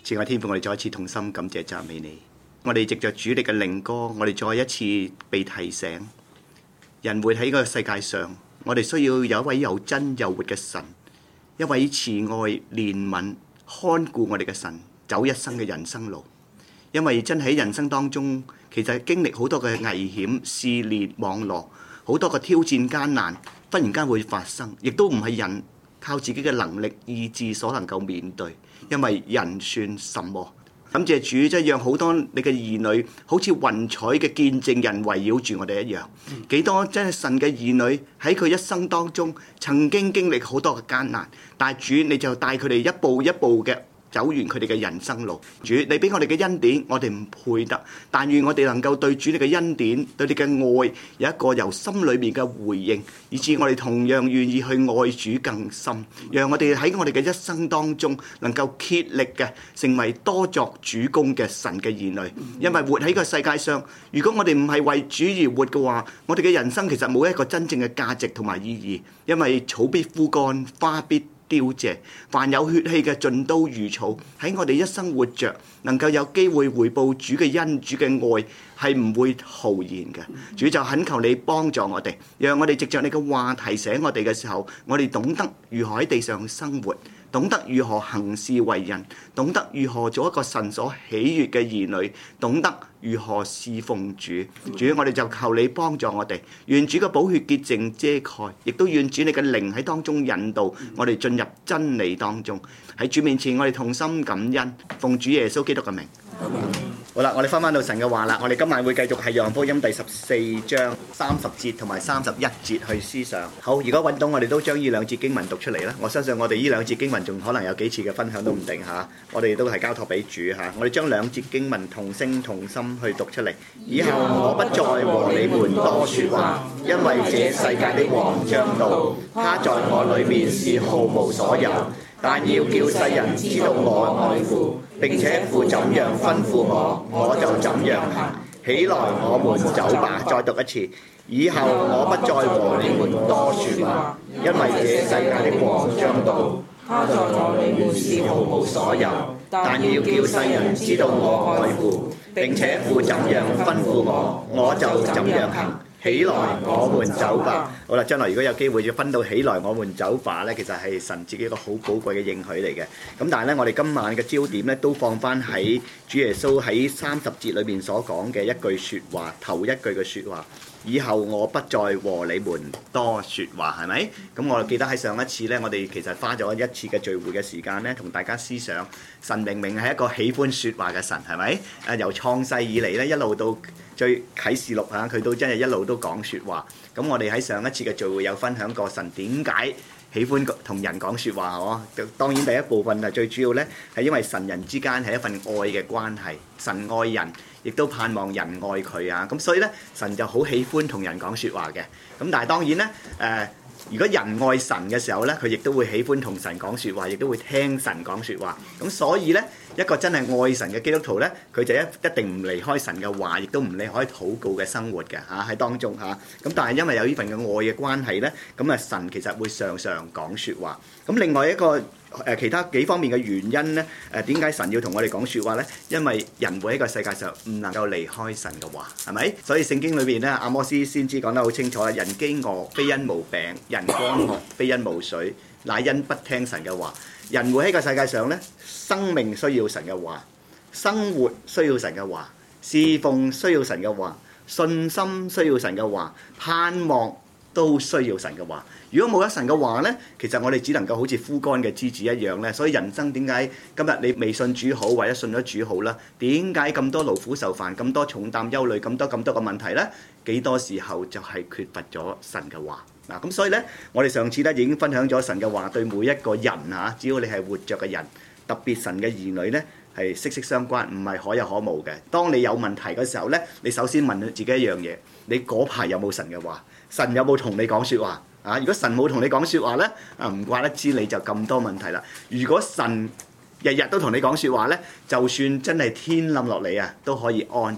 慈愛天父，我哋再一次同心感謝讚美你。我哋藉着主你嘅靈歌，我哋再一次被提醒，人活喺呢個世界上，我哋需要有一位又真又活嘅神，一位慈愛憐憫看顧我哋嘅神，走一生嘅人生路。因為真喺人生當中，其實經歷好多嘅危險、試煉、網羅，好多嘅挑戰艱難，忽然間會發生，亦都唔係人靠自己嘅能力意志所能夠面對。因為人算什麼？感謝主，即係讓好多你嘅兒女好似雲彩嘅見證人圍繞住我哋一樣。幾多真係神嘅兒女喺佢一生當中曾經經歷好多嘅艱難，但係主你就帶佢哋一步一步嘅走完佢哋嘅人生路。主你俾我哋嘅恩典，我哋唔配得，但願我哋能夠對主你嘅恩典、對你嘅愛有一個由心裏面嘅回應，以致我哋同樣願意去愛主更深，讓我哋喺我哋嘅一生當中能夠竭力嘅成為多作主工嘅神嘅兒女。因為活喺個世界上，如果我哋唔係為主而活嘅話，我哋嘅人生其實冇一個真正嘅價值同埋意義。因為草必枯乾，花必凋謝，凡有血氣嘅盡都如草。喺我哋一生活着，能夠有機會回報主嘅恩、主嘅愛，係唔會浩然嘅。主就懇求你幫助我哋，讓我哋藉着你嘅話提醒我哋嘅時候，我哋懂得如何喺地上生活，懂得如何行事為人，懂得如何做一個神所喜悅嘅兒女，懂得如何侍奉主。主，我哋就求你幫助我哋，願主嘅寶血潔淨遮蓋，亦都願主你嘅靈喺當中引導我哋進入真理當中。喺主面前，我哋同心感恩，奉主耶穌基督嘅名。好啦，我哋翻到神嘅話啦，我哋今晚會繼續係約翰福音第14章30節同埋31節去思想。好，如果揾到我哋都將呢兩節經文讀出嚟啦。我相信我哋呢兩節經文仲可能有幾次嘅分享都唔定嚇，我哋都係交託俾主嚇。我哋將兩節經文同聲同心去讀出嚟。以後我不再和你們多説話，因為這世界的王將到，他在我裏面是毫無所有，但要叫世人知道我愛父，並且父怎樣吩咐我，我就怎樣行。起來，我們走吧。再讀一次。以後我不再和你們多説話，因為這世界的王將到，他在我裏面是毫無所有，但要叫世人知道我愛父，並且父怎樣吩咐我，我就怎樣行。起來，我們走吧。好啦，將來如果有機會要分到起來，我們走吧呢，其實係神自己一個好寶貴嘅應許嚟嘅。咁但係呢，我哋今晚嘅焦點呢，都放翻喺主耶穌喺30節裏面所講嘅一句説話，頭一句嘅説話。以後我不再和你們多説話，係咪？咁我記得喺上一次呢，我哋其實花咗一次嘅聚會嘅時間呢，同大家思想神明明係一個喜歡説話嘅神，係咪？由創世以嚟呢，一路到最啟示錄嚇，佢都真係一路都講説話。咁我哋喺上一次嘅聚會有分享過神點解喜歡同人講説話嗬。當然第一部分係最主要呢，係因為神人之間係一份愛嘅關係，神愛人，亦都盼望人愛佢啊。咁所以呢，神就好喜歡同人講説話嘅。咁但係當然呢，如果人愛神嘅時候呢，佢亦都會喜歡同神講説話，亦都會聽神講説話。咁所以呢，一個真係愛神嘅基督徒呢，佢就一定唔離開神嘅話，亦都唔離開禱告嘅生活嘅嚇喺當中嚇。咁但係因為有呢份嘅愛嘅關係呢，咁神其實會常常講説話。咁另外一個其他幾方面嘅原因呢，點解神要同我哋講説話呢？因為人活喺個世界上唔能夠離開神嘅話，係咪？所以聖經裏邊呢，阿摩司先知講得好清楚啦：人飢餓非因無餅，人乾渴非因無水，乃因不聽神嘅話。人活喺個世界上呢，生命需要神嘅話，生活需要神嘅話，侍奉需要神嘅話，信心需要神嘅話，盼望都需要神嘅話。如果冇咗神嘅話呢，其實我哋只能夠好似枯乾嘅枝子一樣呢。所以人生點解今日你未信主好，或者信咗主好啦？點解咁多勞苦受煩，咁多重擔憂慮，咁多嘅問題呢？幾多時候就係缺乏咗神嘅話嗱。咁所以呢，我哋上次呢已經分享咗神嘅話對每一個人嚇，只要你係活着嘅人，特別神嘅兒女呢，係息息相關，唔係可有可無嘅。當你有問題嘅時候呢，你首先問自己一樣嘢：你嗰排有冇神嘅話？神有冇同你講説話？啊！如果神冇同你講説話呢，唔怪得知你就咁多問題啦。如果神日日都同你講説話呢，就算真係天冧落嚟啊，都可以安然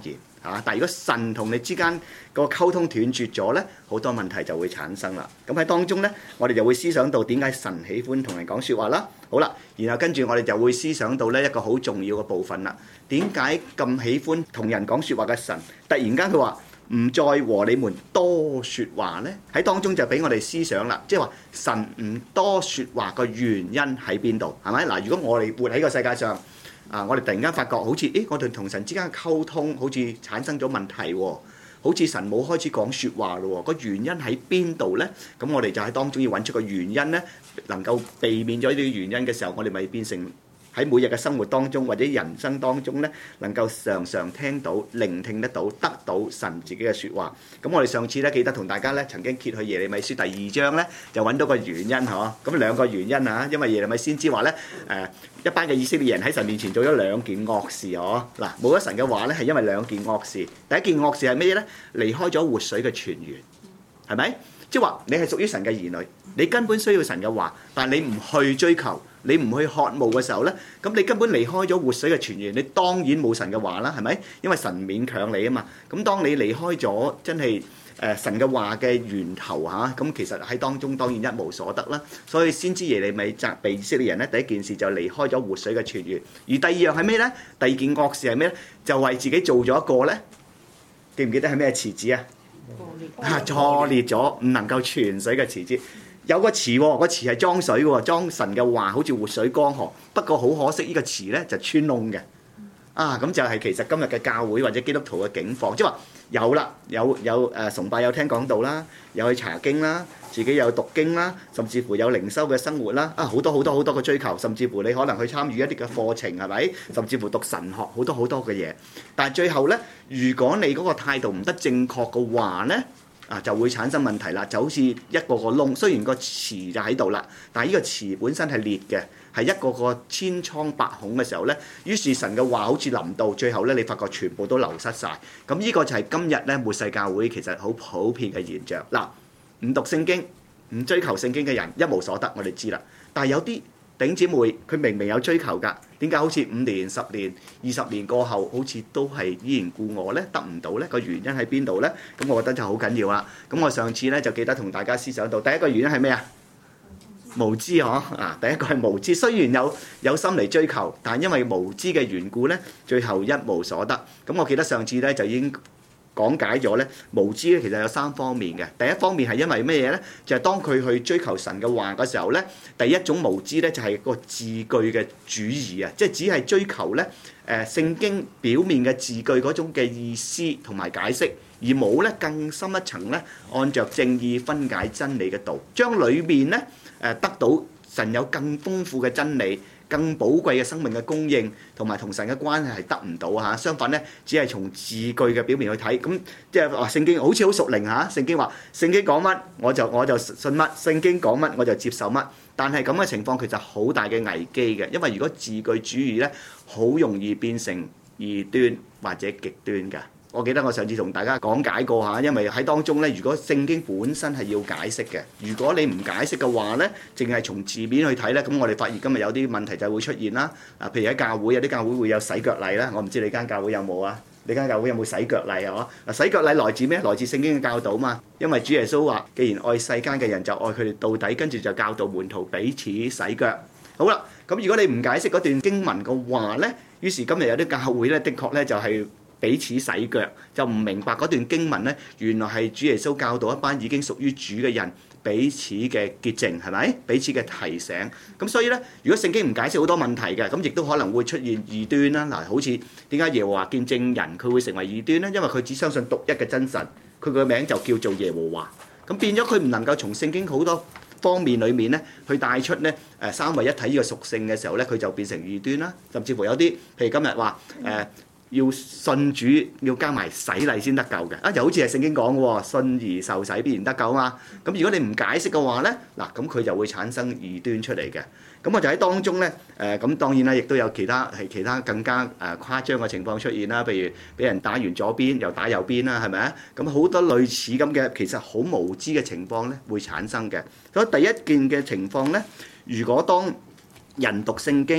但係如果神同你之間個溝通斷絕咗呢，好多問題就會產生啦。咁喺當中呢，我哋就會思想到點解神喜歡同人講説話啦。好啦，然後跟住我哋就會思想到呢一個好重要嘅部分啦。點解咁喜歡同人講説話嘅神，突然間佢話唔再和你們多説話呢？喺當中就俾我哋思想啦，即係話神唔多説話個原因喺邊度？係咪嗱？如果我哋活喺個世界上，我哋突然間發覺好似，我哋同神之間嘅溝通好似產生咗問題喎，好似神冇開始講説話咯喎，個原因喺邊度呢？咁我哋就喺當中要揾出個原因呢，能夠避免咗呢啲原因嘅時候，我哋咪變成喺每日嘅生活當中或者人生當中呢，能夠常常聽到、聆聽得到、得到神自己嘅説話。咁我哋上次呢，記得同大家呢曾經揭去耶利米書第2章呢，就揾到個原因嗬。咁2個原因啊，因為耶利米先知話呢，一班嘅以色列人喺神面前做咗2件惡事嗬。嗱，冇咗神嘅話呢，係因為2件惡事。第一件惡事係咩呢？離開咗活水嘅泉源，係咪？即係話你係屬於神嘅兒女，你根本需要神嘅話，但係你唔去追求，你唔去渴慕嘅時候呢，咁你根本離開咗活水嘅泉源，你當然冇神嘅話啦，係咪？因為神勉強你啊嘛。咁當你離開咗真係神嘅話嘅源頭嚇，咁其實喺當中當然一無所得啦。所以先知耶利米責備以色列人呢，第一件事就離開咗活水嘅泉源。而第二樣係咩呢？第二件惡事係咩呢？就為自己做咗一個呢，記唔記得係咩池子啊？錯裂咗，唔能夠存水嘅池子。有個池喎，個池係裝水喎，裝神嘅話，好似活水江河。不過好可惜，呢個池呢就穿窿嘅。咁就係其實今日嘅教會或者基督徒嘅境況，即係話有啦，有崇拜，有聽講道啦，有去查經啦，自己有讀經啦，甚至乎有靈修嘅生活啦，好多嘅追求，甚至乎你可能去參與一啲嘅課程，係咪？甚至乎讀神學，好多嘅嘢。但係最後呢，如果你嗰個態度唔得正確嘅話呢，就會產生問題啦，就好似一個窿，雖然個池就喺度啦，但係呢個池本身係裂嘅，係一個千瘡百孔嘅時候呢，於是神嘅話好似臨到，最後呢，你發覺全部都流失晒。咁呢個就係今日呢末世教會其實好普遍嘅現象。嗱，唔讀聖經、唔追求聖經嘅人一無所得，我哋知啦。但係有啲弟兄姊妹，佢明明有追求㗎，點解好似5年、10年、20年過後，好似都係依然故我呢？得唔到呢？個原因喺邊度呢？咁我覺得就好緊要啦。咁我上次呢，就記得同大家思想到，第一個原因係咩啊？無知嗬。第一個係無知，雖然有心嚟追求，但因為無知嘅緣故呢，最後一無所得。咁我記得上次呢，就已經講解咗咧，無知咧其實有3方面嘅。第一方面係因為咩嘢咧？就係當佢去追求神嘅話嘅時候咧，第一種無知咧就係個字句嘅主義啊，即係只係追求咧聖經表面嘅字句嗰種嘅意思同埋解釋，而冇咧更深一層咧，按着正義分解真理嘅道，將裡面咧得到神有更豐富嘅真理、更寶貴嘅生命嘅供應，同埋同神嘅關係係得唔到嚇。相反咧，只係從字句嘅表面去睇，咁即係話聖經好似好屬靈嚇。聖經話聖經講乜我就信乜，聖經講乜我就接受乜。但係咁嘅情況其實好大嘅危機嘅，因為如果字句主義咧，好容易變成異端或者極端㗎。我記得我上次同大家講解過嚇，因為喺當中咧，如果聖經本身係要解釋嘅，如果你唔解釋嘅話咧，淨係從字面去睇咧，咁我哋發現今日有啲問題就會出現啦。譬如喺教會，有啲教會會有洗腳禮啦，我唔知你間教會有冇啊？你間教會有冇洗腳禮啊？洗腳禮來自咩？來自聖經嘅教導嘛。因為主耶穌話：既然愛世間嘅人，就愛佢哋到底，跟住就教導門徒彼此洗腳。好啦，咁如果你唔解釋嗰段經文嘅話咧，於是今日有啲教會咧，的確咧就係彼此洗腳，就唔明白嗰段經文咧，原來係主耶穌教導一班已經屬於主嘅人彼此嘅潔淨，係咪？彼此嘅提醒。咁所以咧，如果聖經唔解釋好多問題嘅，咁亦都可能會出現異端啦。嗱，好似點解耶和華見證人佢會成為異端咧？因為佢只相信獨一嘅真神，佢個名就叫做耶和華。咁變咗佢唔能夠從聖經好多方面裏面咧，去帶出咧三位一體呢個屬性嘅時候咧，佢就變成異端啦。甚至乎有啲，譬如今日話要信主要加埋洗禮先得救嘅，就好似係聖經講嘅喎，信而受洗必然得救啊嘛。咁如果你唔解釋嘅話咧，嗱咁佢就會產生異端出嚟嘅。咁我就喺當中咧，咁當然啦，亦都有其他更加誇張嘅情況出現啦。譬如俾人打完左邊又打右邊啦，係咪啊？咁好多類似咁嘅其實好無知嘅情況咧會產生嘅。所以第一件嘅情況咧，如果當人讀聖經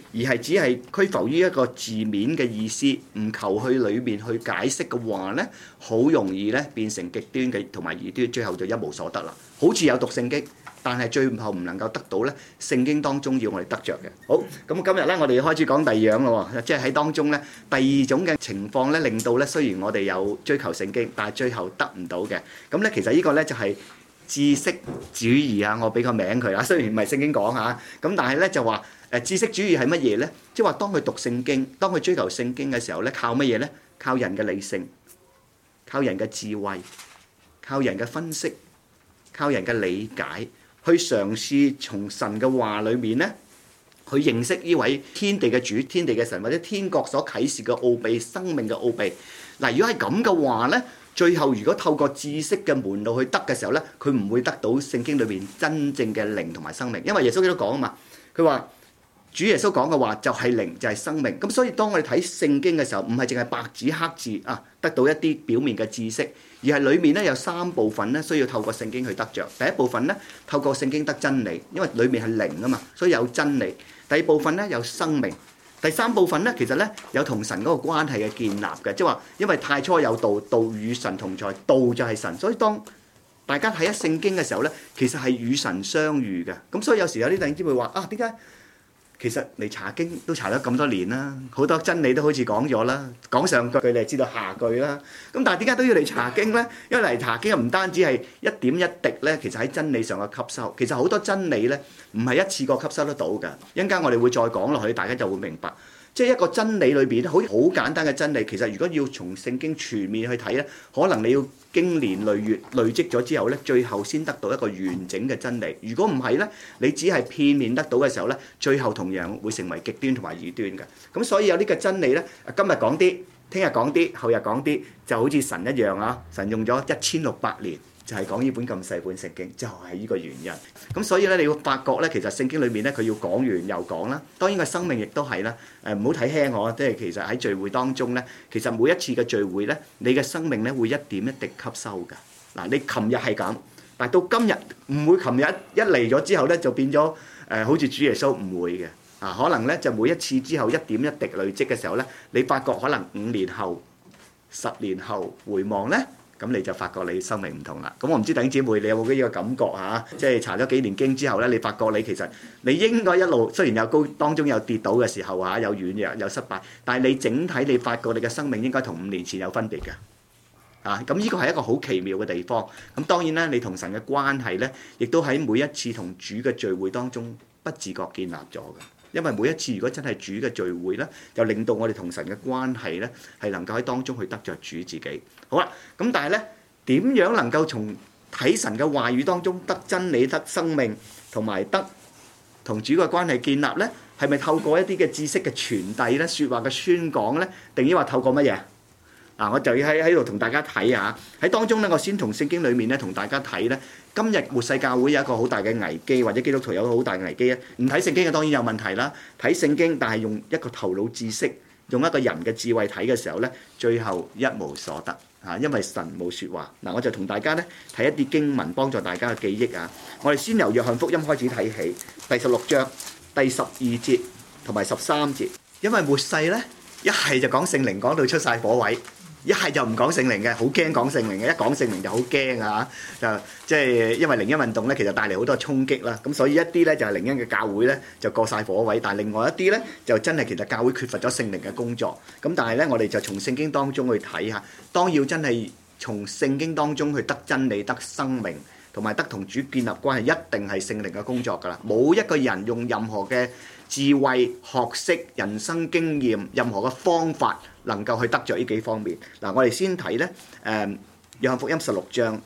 而係只係拘浮於一個字面嘅意思，唔求去裏面去解釋嘅話呢，好容易呢變成極端嘅同埋異端，最後就一無所得啦。好似有讀聖經，但係最後唔能夠得到呢聖經當中要我哋得着嘅。好，咁今日呢，我哋開始講第二樣咯，即係喺當中呢，第二種嘅情況呢，令到呢雖然我哋有追求聖經，但係最後得唔到嘅。咁呢，其實呢個呢就係知識主義啊，我俾個名佢啦，雖然唔係聖經講嚇，咁但係呢就話知識主義係乜嘢呢？即係話當佢讀聖經，當佢追求聖經嘅時候呢，靠乜嘢呢？靠人嘅理性，靠人嘅智慧，靠人嘅分析，靠人嘅理解，去嘗試從神嘅話裏面呢，去認識呢位天地嘅主、天地嘅神，或者天國所啟示嘅奧秘、生命嘅奧秘。嗱，如果係咁嘅話呢，最後如果透過知識嘅門路去得嘅時候呢，佢唔會得到聖經裏面真正嘅靈同埋生命，因為耶穌基督講啊嘛，佢話主耶穌講嘅話就係靈，就係生命。咁所以當我哋睇聖經嘅時候，唔係淨係白紙黑字啊，得到一啲表面嘅知識，而係裡面呢有三部分呢需要透過聖經去得着。第一部分呢，透過聖經得真理，因為裡面係靈啊嘛，所以有真理。第二部分呢，有生命。第三部分呢，其實呢，有同神嗰個關係嘅建立嘅，即係話因為太初有道，道與神同在，道就係神。所以當大家睇一聖經嘅時候呢，其實係與神相遇嘅。咁所以有時有啲弟兄姊妹話啊，點解？其實你查經都查咗咁多年啦，好多真理都好似講咗啦，講上句你就知道下句啦。咁但係點解都要嚟查經呢？因為嚟查經唔單止係一點一滴呢，其實喺真理上嘅吸收，其實好多真理呢唔係一次過吸收得到㗎。一陣間我哋會再講落去，大家就會明白。即係一個真理裏邊好簡單嘅真理，其實如果要從聖經全面去睇呢，可能你要經年累月累積咗之後呢，最後先得到一個完整嘅真理。如果唔係呢，你只係片面得到嘅時候呢，最後同樣會成為極端同埋異端嘅。咁所以有呢個真理呢，今日講啲，聽日講啲，後日講啲，就好似神一樣啊！神用咗1600年。就係講呢本咁細本聖經，就係呢個原因。咁所以咧，你要發覺咧，其實聖經裏面咧，佢要講完又講啦。當然個生命亦都係啦。唔好睇輕我，即係其實喺聚會當中咧，其實每一次嘅聚會咧，你嘅生命咧會一點一滴吸收㗎。嗱，你琴日係咁，但係到今日唔會。琴日一嚟咗之後咧，就變咗好似主耶穌唔會嘅。可能咧就每一次之後一點一滴累積嘅時候咧，你發覺可能5年後、10年後回望咧。咁你就發覺你生命唔同啦。咁我唔知弟兄姊妹你有冇呢個感覺嚇？即係查咗幾年經之後咧，你發覺你其實你應該一路雖然有高當中有跌倒嘅時候嚇，有軟弱有失敗，但係你整體你發覺你嘅生命應該同5年前有分別嘅。咁呢個係一個好奇妙嘅地方。咁當然啦，你同神嘅關係咧，亦都喺每一次同主嘅聚會當中不自覺建立咗嘅。因為每一次如果真係主嘅聚會咧，就令到我哋同神嘅關係咧係能夠喺當中去得着主自己。好啦，咁但係咧點樣能夠從睇神嘅話語當中得真理、得生命同埋得同主嘅關係建立咧？係咪透過一啲嘅知識嘅傳遞咧、説話嘅宣講咧，定抑或透過乜嘢？我就要喺度同大家睇下。喺當中咧，我先從聖經裡面咧同大家睇咧。今日末世教會有一個好大嘅危機，或者基督徒有個好大嘅危機咧。唔睇聖經嘅當然有問題啦，睇聖經但係用一個頭腦知識，用一個人嘅智慧睇嘅時候咧，最後一無所得因為神冇説話。我就同大家咧睇一啲經文，幫助大家嘅記憶啊。我哋先由約翰福音開始睇起，第16章第12節同埋13節。因為末世咧，一係就講聖靈講到出晒火位。一係就唔講聖靈嘅，好驚講聖靈嘅。一講聖靈就好驚啊！就即係因為靈恩運動咧，其實帶嚟好多衝擊啦。咁所以一啲咧就係靈恩嘅教會咧就過晒火位，但係另外一啲咧就真係其實教會缺乏咗聖靈嘅工作。咁但係咧，我哋就從聖經當中去睇下，當要真係從聖經當中去得真理、得生命，同埋得同主建立關係，一定係聖靈嘅工作㗎啦。冇一個人用任何嘅智慧、學識、人生經驗、任何嘅方法能夠去得著呢幾方面。我哋先睇咧，約翰福音16章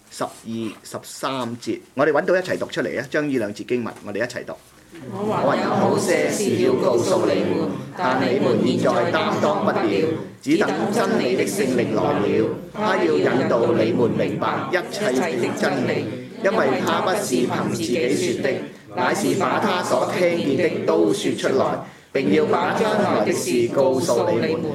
12、13節，我哋揾到一齊讀出嚟啊！將呢兩節經文，我哋一齊讀。我還有好些事要告訴你們，但你們現在擔當不了，只等真理的聖靈來了，他要引導你們明白一切的真理，因為他不是憑自己說的，乃是把他所聽見的都說出來，並要把將來的事告訴你們。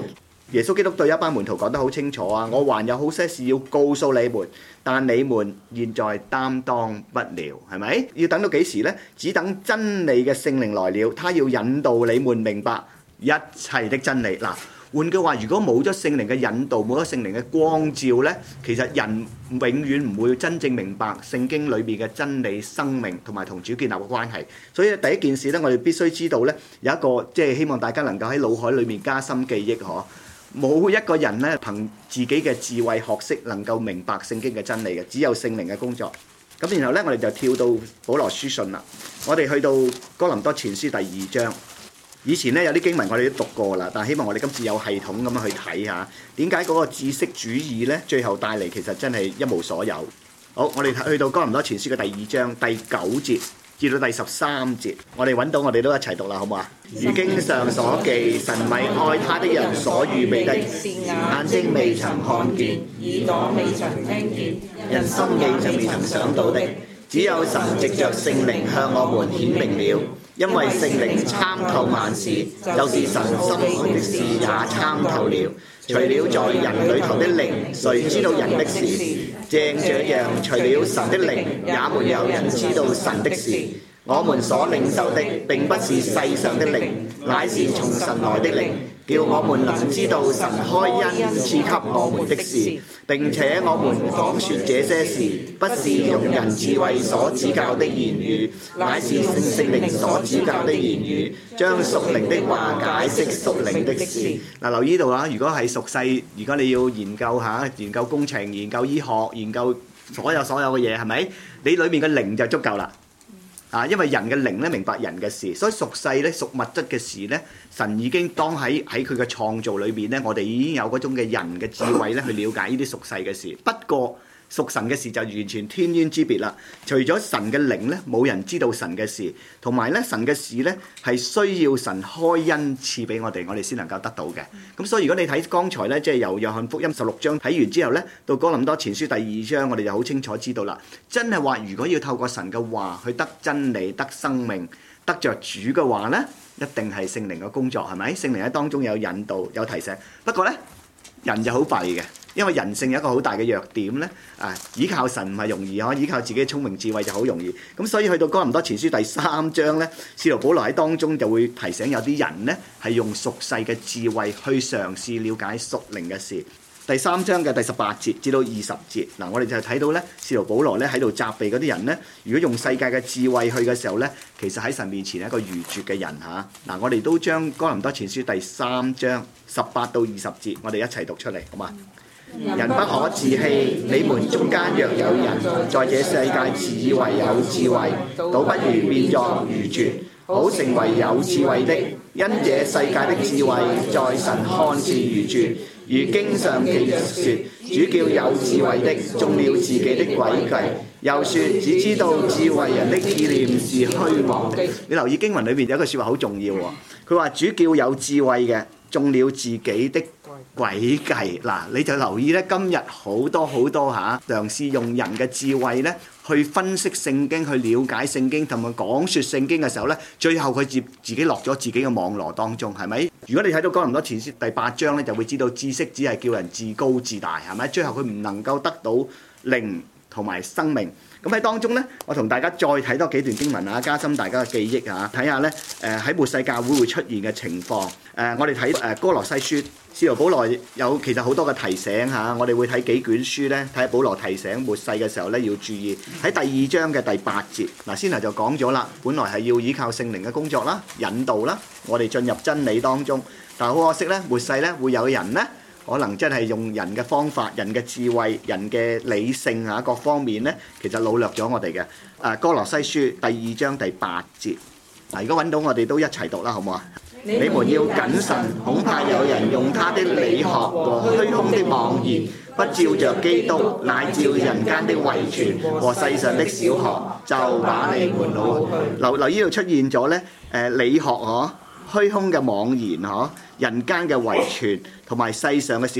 耶穌基督對一班門徒講得好清楚啊！我還有好些事要告訴你們，但你們現在擔當不了，係咪？要等到幾時呢？只等真理嘅聖靈來了，他要引導你們明白一切的真理。嗱，換句話，如果冇咗聖靈嘅引導，冇咗聖靈嘅光照呢，其實人永遠唔會真正明白聖經裏邊嘅真理、生命同埋同主建立嘅關係。所以第一件事呢，我哋必須知道呢，有一個即係希望大家能夠喺腦海裏面加深記憶嗬。冇一個人咧憑自己嘅智慧學識能夠明白聖經嘅真理嘅，只有聖靈嘅工作。咁然後咧，我哋就跳到保羅書信啦。我哋去到哥林多前書第2章。以前咧有啲經文我哋都讀過啦，但係希望我哋今次有系統咁樣去睇下，點解嗰個知識主義咧最後帶嚟其實真係一無所有。好，我哋去到哥林多前書嘅第2章第9節至到第13節，我哋揾到我哋都一齊讀啦，好唔好啊？如經上所記，神為愛他的人所預備的，眼睛未曾看見，耳朵未曾聽見，人心未曾想到的，只有神藉着聖靈向我們顯明了。因為聖靈參透萬事，就是神心裏的事也參透了。除了在人裏頭的靈，誰知道人的事？正這樣，除了神的靈，也沒有人知道神的事。我們所領受的並不是世上的靈，乃是從神來的靈，叫我們能知道神開恩賜給我們的事。並且我們講說這些事，不是用人智慧所指教的言語，乃是聖靈所指教的言語，將屬靈的話解釋屬靈的事。嗱，留意到啦，如果係屬世，如果你要研究下，研究工程、研究醫學、研究所有嘅嘢，係咪？你裏面嘅靈就足夠啦。因為人嘅靈咧明白人嘅事，所以屬世咧屬物質嘅事咧，神已經當喺佢嘅創造裏邊咧，我哋已經有嗰種嘅人嘅智慧咧去了解呢啲屬世嘅事。不過屬神嘅事就完全天淵之別啦。除咗神嘅靈咧，冇人知道神嘅事，同埋咧神嘅事咧係需要神開恩賜俾我哋先能夠得到嘅。咁所以如果你睇剛才咧，即係由約翰福音16章睇完之後咧，到哥林多前書第2章，我哋就好清楚知道啦。真係話，如果要透過神嘅話去得真理、得生命、得着主嘅話咧，一定係聖靈嘅工作，係咪？聖靈喺當中有引導、有提醒。不過咧，人就好弊嘅。因為人性有一個好大嘅弱點咧，依靠神唔係容易，依靠自己嘅聰明智慧就好容易。咁所以去到哥林多前書第3章咧，使徒保羅喺當中就會提醒有啲人咧係用屬世嘅智慧去嘗試了解屬靈嘅事。第3章嘅第18節至到20節，嗱，我哋就睇到咧，使徒保羅咧喺度責備嗰啲人咧，如果用世界嘅智慧去嘅時候咧，其實喺神面前係一個愚拙嘅人嚇。嗱，我哋都將哥林多前書第3章18到20節，我哋一齊讀出嚟，好嘛？人不可自欺，你們中間若有人在這世界自以為有智慧，倒不如變作愚拙，好成為有智慧的。因這世界的智慧在神看是愚拙。如經上記着說，主叫有智慧的中了自己的詭計，又說只知道智慧人的意念是虛妄的。你留意經文裏面有一句説話好重要喎，佢話主叫有智慧嘅中了自己的詭計。嗱，你就留意咧，今日好多嘗試用人嘅智慧咧去分析聖經、去了解聖經同埋講説聖經嘅時候咧，最後佢自己落咗自己嘅網羅當中，係咪？如果你睇到哥林多前書第8章咧，就會知道知識只係叫人自高自大，係咪？最後佢唔能夠得到靈同埋生命。咁喺當中咧，我同大家再睇多幾段經文啊，加深大家嘅記憶啊，睇下咧喺末世教會會出現嘅情況。我哋睇哥羅西書，使徒保羅有其實好多嘅提醒嚇，我哋會睇幾卷書咧，睇下保羅提醒末世嘅時候咧要注意。喺第2章嘅第8節，嗱先頭就講咗啦，本來係要依靠聖靈嘅工作啦、引導啦，我哋進入真理當中。但係好可惜咧，末世咧會有人咧，可能真係用人嘅方法、人嘅智慧、人嘅理性嚇各方面咧，其實擄掠咗我哋嘅。哥羅西書第2章第8節，嗱，如果揾到我哋都一齊讀啦，好唔好啊？你們要謹慎，恐怕有人用他的理學和虛空的妄言，不照着基督，乃照人間的遺傳和世上的小學，就把你們擄去。留意到出現咗咧，理學虛空嘅妄言人間嘅遺傳同埋世上嘅小學，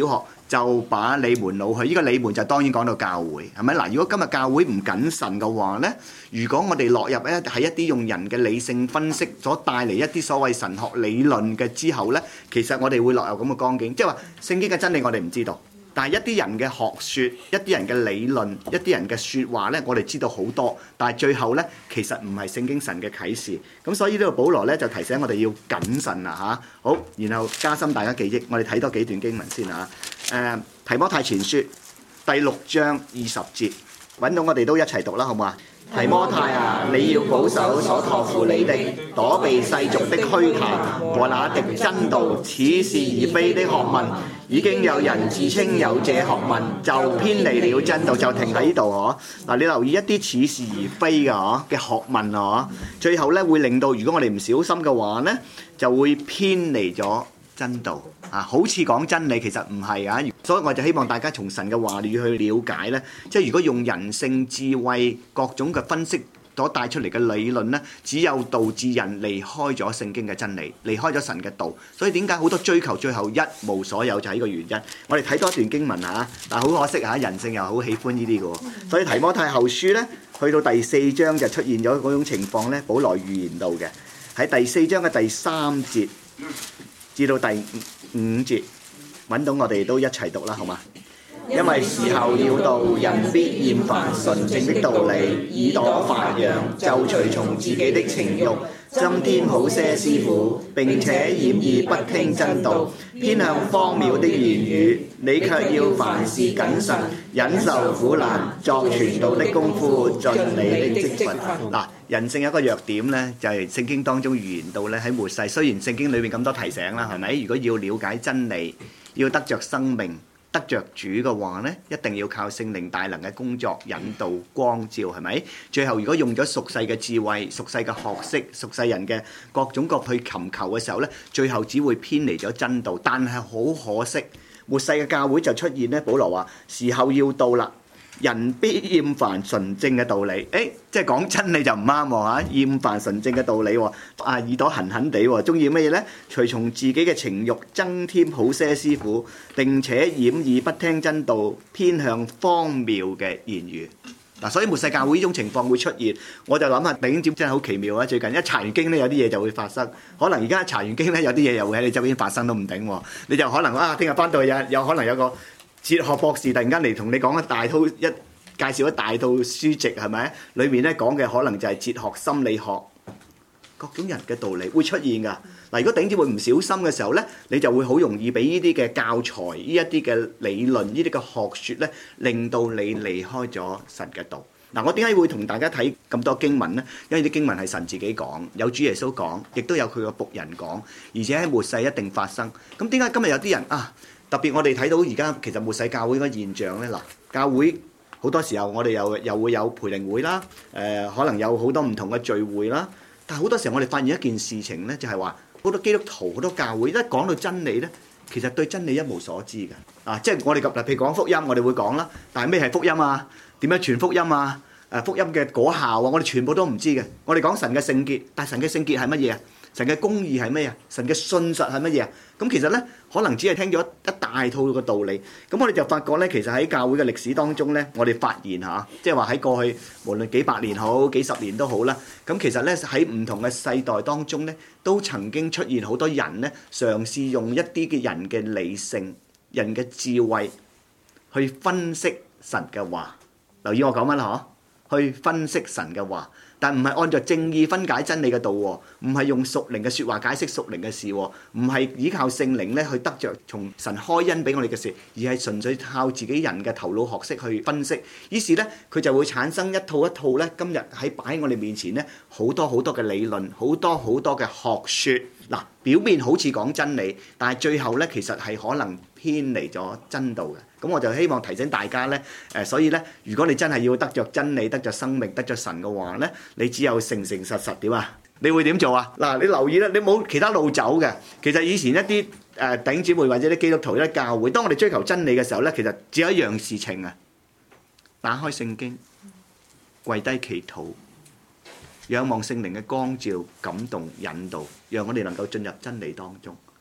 就把你們擄去。呢個你們就當然講到教會，係咪嗱？如果今日教會唔謹慎嘅話呢，如果我哋落入咧係一啲用人嘅理性分析所帶嚟一啲所謂神學理論嘅之後呢，其實我哋會落入咁嘅光景，即係話聖經嘅真理我哋唔知道。但係一啲人嘅學説、一啲人嘅理論、一啲人嘅説話呢，我哋知道好多，但係最後呢，其實唔係聖經神嘅啟示。咁所以呢個保羅呢，就提醒我哋要謹慎啦嚇。好，然後加深大家記憶，我哋睇多幾段經文先嚇。提摩太前書第6章20節，揾到我哋都一齊讀啦，好唔好啊？提摩太啊，你要保守所託付你的，躲避世俗的虛談和那敵真道、似是而非的學問。已經有人自稱有這學問，就偏離了真道，就停喺呢度嗬。嗱，你留意一啲似是而非嘅學問啊，最後咧會令到，如果我哋唔小心嘅話咧，就會偏離咗真道啊！好似講真理，其實唔係啊。所以我就希望大家從神嘅話語去了解咧，即係如果用人性智慧各種嘅分析所帶出嚟嘅理論咧，只有導致人離開咗聖經嘅真理，離開咗神嘅道。所以點解好多追求最後一無所有就係呢個原因。我哋睇多一段經文嚇，但係好可惜嚇，人性又好喜歡呢啲嘅。所以提摩太後書咧，去到第4章就出現咗嗰種情況咧，保羅預言到嘅喺第4章嘅第3節至到第5節，揾到我哋都一齊讀啦，好嘛？因為時候要到，人必厭煩純正的道理，耳朵發癢，就隨從自己的情慾，增添好些師傅，並且掩耳不聽真道，偏向荒謬的言語。你卻要凡事謹慎，忍受苦難，作傳道的功夫，盡你的職分。嗱，人性有一個弱點呢，就係聖經當中預言到咧，喺末世，雖然聖經裏面咁多提醒啦，係咪？如果要了解真理，要得着生命，得着主嘅話呢，一定要靠聖靈大能嘅工作引導光照，係咪？最後如果用咗俗世嘅智慧、俗世嘅學識、俗世人嘅各種各去尋求嘅時候呢，最後只會偏離咗真道。但係好可惜，末世嘅教會就出現呢，保羅話時候要到啦，人必厭煩純正嘅道理。即係講真理就唔啱喎嚇，厭煩純正嘅道理喎。耳朵痕痕地喎，中意乜嘢呢？隨從自己嘅情慾，增添好些師傅，並且掩耳不聽真道，偏向荒謬嘅言語。嗱，所以末世教會呢種情況會出現，我就諗下弟兄姊妹真係好奇妙啊！最近一查完經呢，有啲嘢就會發生。可能而家查完經呢，有啲嘢又會喺你周邊發生都唔定喎。你就可能聽日翻到去有可能有個哲學博士突然間嚟同你講介紹一大套書籍，係咪？裏面咧講嘅可能就係哲學、心理學各種人嘅道理會出現㗎。嗱，如果弟兄姊妹唔小心嘅時候咧，你就會好容易俾呢啲嘅教材、呢一啲嘅理論、呢啲嘅學説咧，令到你離開咗神嘅道。嗱，我點解會同大家睇咁多經文呢？因為啲經文係神自己講，有主耶穌講，亦都有佢個僕人講，而且喺末世一定發生。咁點解今日有啲人特別我哋睇到而家其實末世教會嘅現象咧？嗱，教會好多時候我哋又會有培靈會啦，可能有好多唔同嘅聚會啦。但係好多時候我哋發現一件事情咧，就係話好多基督徒、好多教會一講到真理咧，其實對真理一無所知嘅。即係我哋譬如講福音，我哋會講啦。但係咩係福音啊？點樣傳福音啊？福音嘅果效啊，我哋全部都唔知嘅。我哋講神嘅聖潔，但係神嘅聖潔係乜嘢啊？神嘅公義係乜嘢啊？神嘅信實係乜嘢啊？咁其實咧，可能只係聽咗一大套嘅道理。咁我哋就發覺咧，其實喺教會嘅歷史當中咧，我哋發現即係話喺過去無論幾百年好、幾十年都好啦。咁其實咧喺唔同嘅世代當中咧，都曾經出現好多人咧，嘗試用一啲嘅人嘅理性、人嘅智慧去分析神嘅話。留意我講乜啦？去分析神嘅話，但唔係按照正義分解真理嘅道喎，唔係用屬靈嘅説話解釋屬靈嘅事喎，唔係依靠聖靈咧去得着從神開恩俾我哋嘅事，而係純粹靠自己人嘅頭腦學識去分析。於是咧，佢就會產生一套一套咧，今日喺擺喺我哋面前咧，好多好多嘅理論，好多好多嘅學説。嗱，表面好似講真理，但係最後咧，其實係可能偏離咗真道嘅。咁我就希望提醒大家咧，所以咧，如果你真係要得着真理、得着生命、得着神嘅話咧，你只有誠誠實實點啊？你會點做啊？嗱，你留意啦，你冇其他路走嘅。其實以前一啲弟兄姊妹或者啲基督徒咧教會，當我哋追求真理嘅時候咧，其實只有一樣事情啊，打開聖經，跪低祈禱，仰望聖靈嘅光照、感動、引導，讓我哋能夠進入真理當中。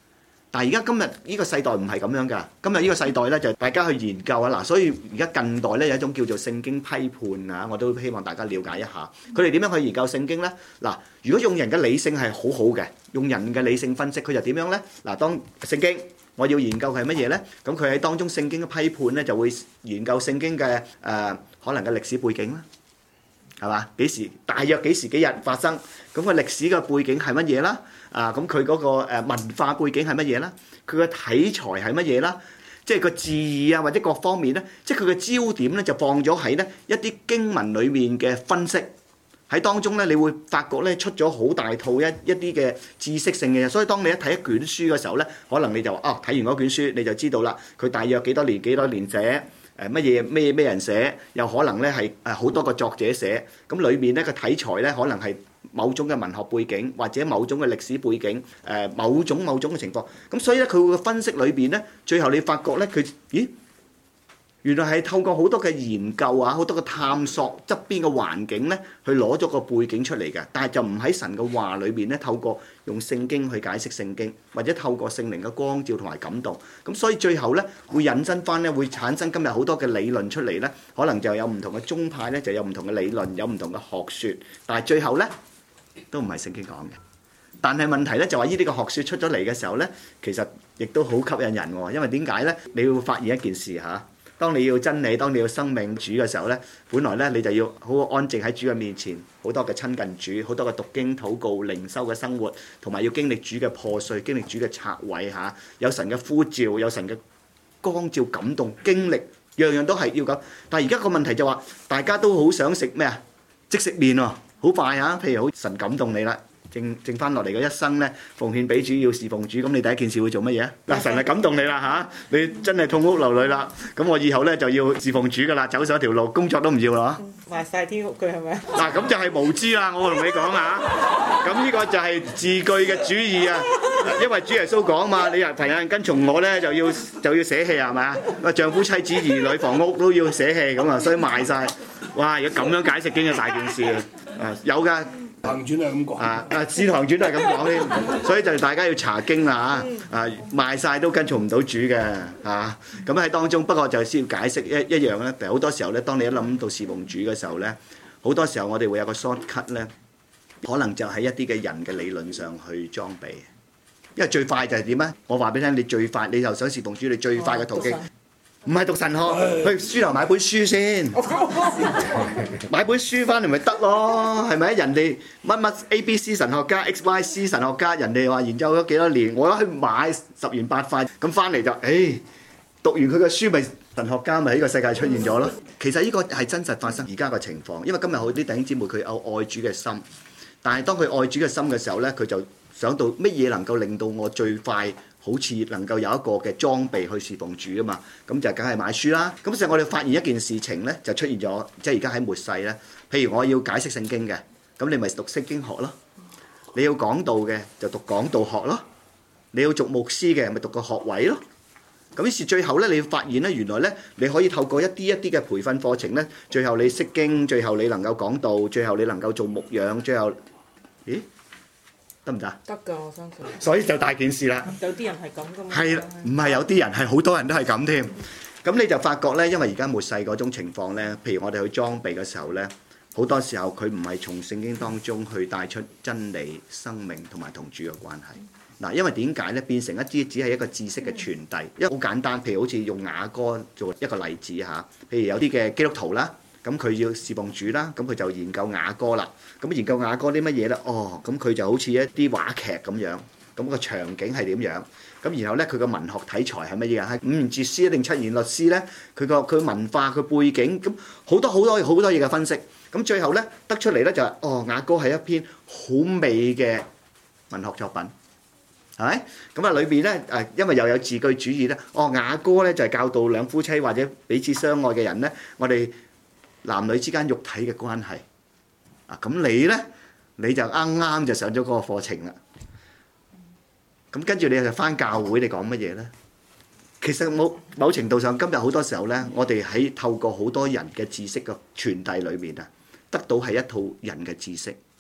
但係而家今日呢個世代唔係咁樣㗎，今日呢個世代咧就大家去研究啊嗱，所以而家近代咧有一種叫做聖經批判啊，我都希望大家了解一下，佢哋點樣去研究聖經咧？嗱，如果用人嘅理性係好好嘅，用人嘅理性分析，佢就點樣咧？嗱，當聖經我要研究係乜嘢咧？咁佢喺當中聖經嘅批判咧就會研究聖經嘅可能嘅歷史背景啦。係嘛？大約幾時幾日發生？咁個歷史嘅背景係乜嘢啦？咁佢嗰個文化背景係乜嘢啦？佢嘅題材係乜嘢啦？即係個字義啊，或者各方面咧，即係佢嘅焦點咧就放咗喺咧一啲經文裡面嘅分析喺當中咧，你會發覺咧出咗好大套一啲嘅知識性嘅嘢。所以當你一睇一卷書嘅時候咧，可能你就話睇完嗰卷書你就知道啦，佢大約幾多年寫。咩人寫，有可能咧係好多個作者寫，咁裏面咧個題材咧可能係某種嘅文學背景，或者某種嘅歷史背景，某種嘅情況，咁所以咧佢會分析裏邊咧，最後你發覺咧佢原來係透過好多嘅研究啊，好多嘅探索側邊嘅環境咧，去攞咗個背景出嚟嘅，但係就唔喺神嘅話裏邊咧，透過用聖經去解釋聖經，或者透過聖靈嘅光照同埋感動，咁所以最後咧會引申翻咧，會產生今日好多嘅理論出嚟咧，可能就有唔同嘅宗派咧，就有唔同嘅理論，有唔同嘅學説，但係最後咧都唔係聖經講嘅。但係問題咧就話呢啲嘅學説出咗嚟嘅時候咧，其實亦都好吸引人喎，因為點解咧？你會發現一件事嚇。當你要真理，當你要生命主嘅時候咧，本來咧你就要好好安靜喺主嘅面前，好多嘅親近主，好多嘅讀經、禱告、靈修嘅生活，同埋要經歷主嘅破碎，經歷主嘅拆毀嚇，有神嘅呼召，有神嘅光照感動，經歷樣樣都係要咁。但係而家個問題就話，大家都好想食咩啊？即食麵喎，好快啊！譬如好神感動你啦。剩翻落嚟嘅一生咧，奉獻俾主，要侍奉主，咁你第一件事會做乜嘢？嗱，神係感動你啦嚇，你真係痛哭流淚啦，咁我以後咧就要侍奉主噶啦，走上一條路，工作都唔要啦。 賣曬天屋佢係咪？ 嗱，咁就係無知啦，我同你講啊，咁呢個就係字句嘅主義啊，因為主耶穌講嘛，你朋友跟從我咧就要捨棄係咪啊？丈夫、妻子、兒女、房屋都要捨棄咁啊，所以賣晒。哇！如果咁樣解釋經就大件事啊，有㗎。 行傳係咁講， 使徒行傳都係咁講添，所以就大家要查經啦嚇，賣晒都跟從唔到主嘅嚇，咁喺當中不過就先要解釋一樣咧，譬如好多時候咧，當你一諗到侍奉主嘅時候咧，好多時候我哋會有個 short cut 咧，可能就喺一啲嘅人嘅理論上去裝備，因為最快就係點啊？我話俾你聽，你最快你又想侍奉主，你最快嘅途徑。唔係讀神學，去書樓買本書先，買本書翻嚟咪得咯，係咪？人哋乜 ABC 神學家、XYC 神學家，人哋話研究咗幾多年，我一去買十元八塊，咁翻嚟就，讀完佢嘅書咪神學家咪喺個世界出現咗咯。其實呢個係真實發生而家嘅情況，因為今日好啲弟兄姊妹佢有愛主嘅心，但係當佢愛主嘅心嘅時候咧，佢就想到乜嘢能夠令到我最快。好似能夠有一個嘅裝備去侍奉主啊嘛，咁就梗係買書啦。咁其實我哋發現一件事情咧，就出現咗，即係而家喺末世咧。譬如我要解釋聖經嘅，咁你咪讀聖經學咯；你要講道嘅，就讀講道學咯；你要做牧師嘅，咪讀個學位咯。咁於是最後咧，你發現咧，原來咧，你可以透過一啲嘅培訓課程咧，最後你識經，最後你能夠講道，最後你能夠做牧養，最後，咦？得唔得？ 得㗎，我相信。 所以就大件事啦。 有啲人係咁㗎嘛。 係，唔係有啲人係好多人都係咁添。咁你就發覺咧，因為而家末世嗰種情況咧，譬如我哋去裝備嘅時候咧，好多時候佢唔係從聖經當中去帶出真理、生命同埋同主嘅關係。嗱，因為點解咧？變成一啲只係一個知識嘅傳遞，因為好簡單。譬如好似用雅歌做一個例子嚇，譬如有啲嘅基督徒啦。咁佢要侍奉主啦，咁佢就研究雅歌啦。咁研究雅歌啲乜嘢咧？咁佢就好似一啲話劇咁樣，咁個場景係點樣？咁然後咧，佢個文學題材係乜嘢啊？係五言絕詩定七言律詩咧？佢文化佢背景，咁好多嘢嘅分析。咁最後咧得出嚟咧就係雅歌係一篇好美嘅文學作品，係咪？咁啊裏邊咧因為又有字句主義咧，雅歌咧就係教導兩夫妻或者彼此相愛嘅人咧，我哋男女之間肉體嘅關係，咁你就啱啱就上咗嗰個課程啦。咁跟住你就返教會，你講乜嘢咧？其實某程度上，今日好多時候咧，我哋喺透過好多人嘅知識嘅傳遞裏面啊，得到係一套人嘅知識，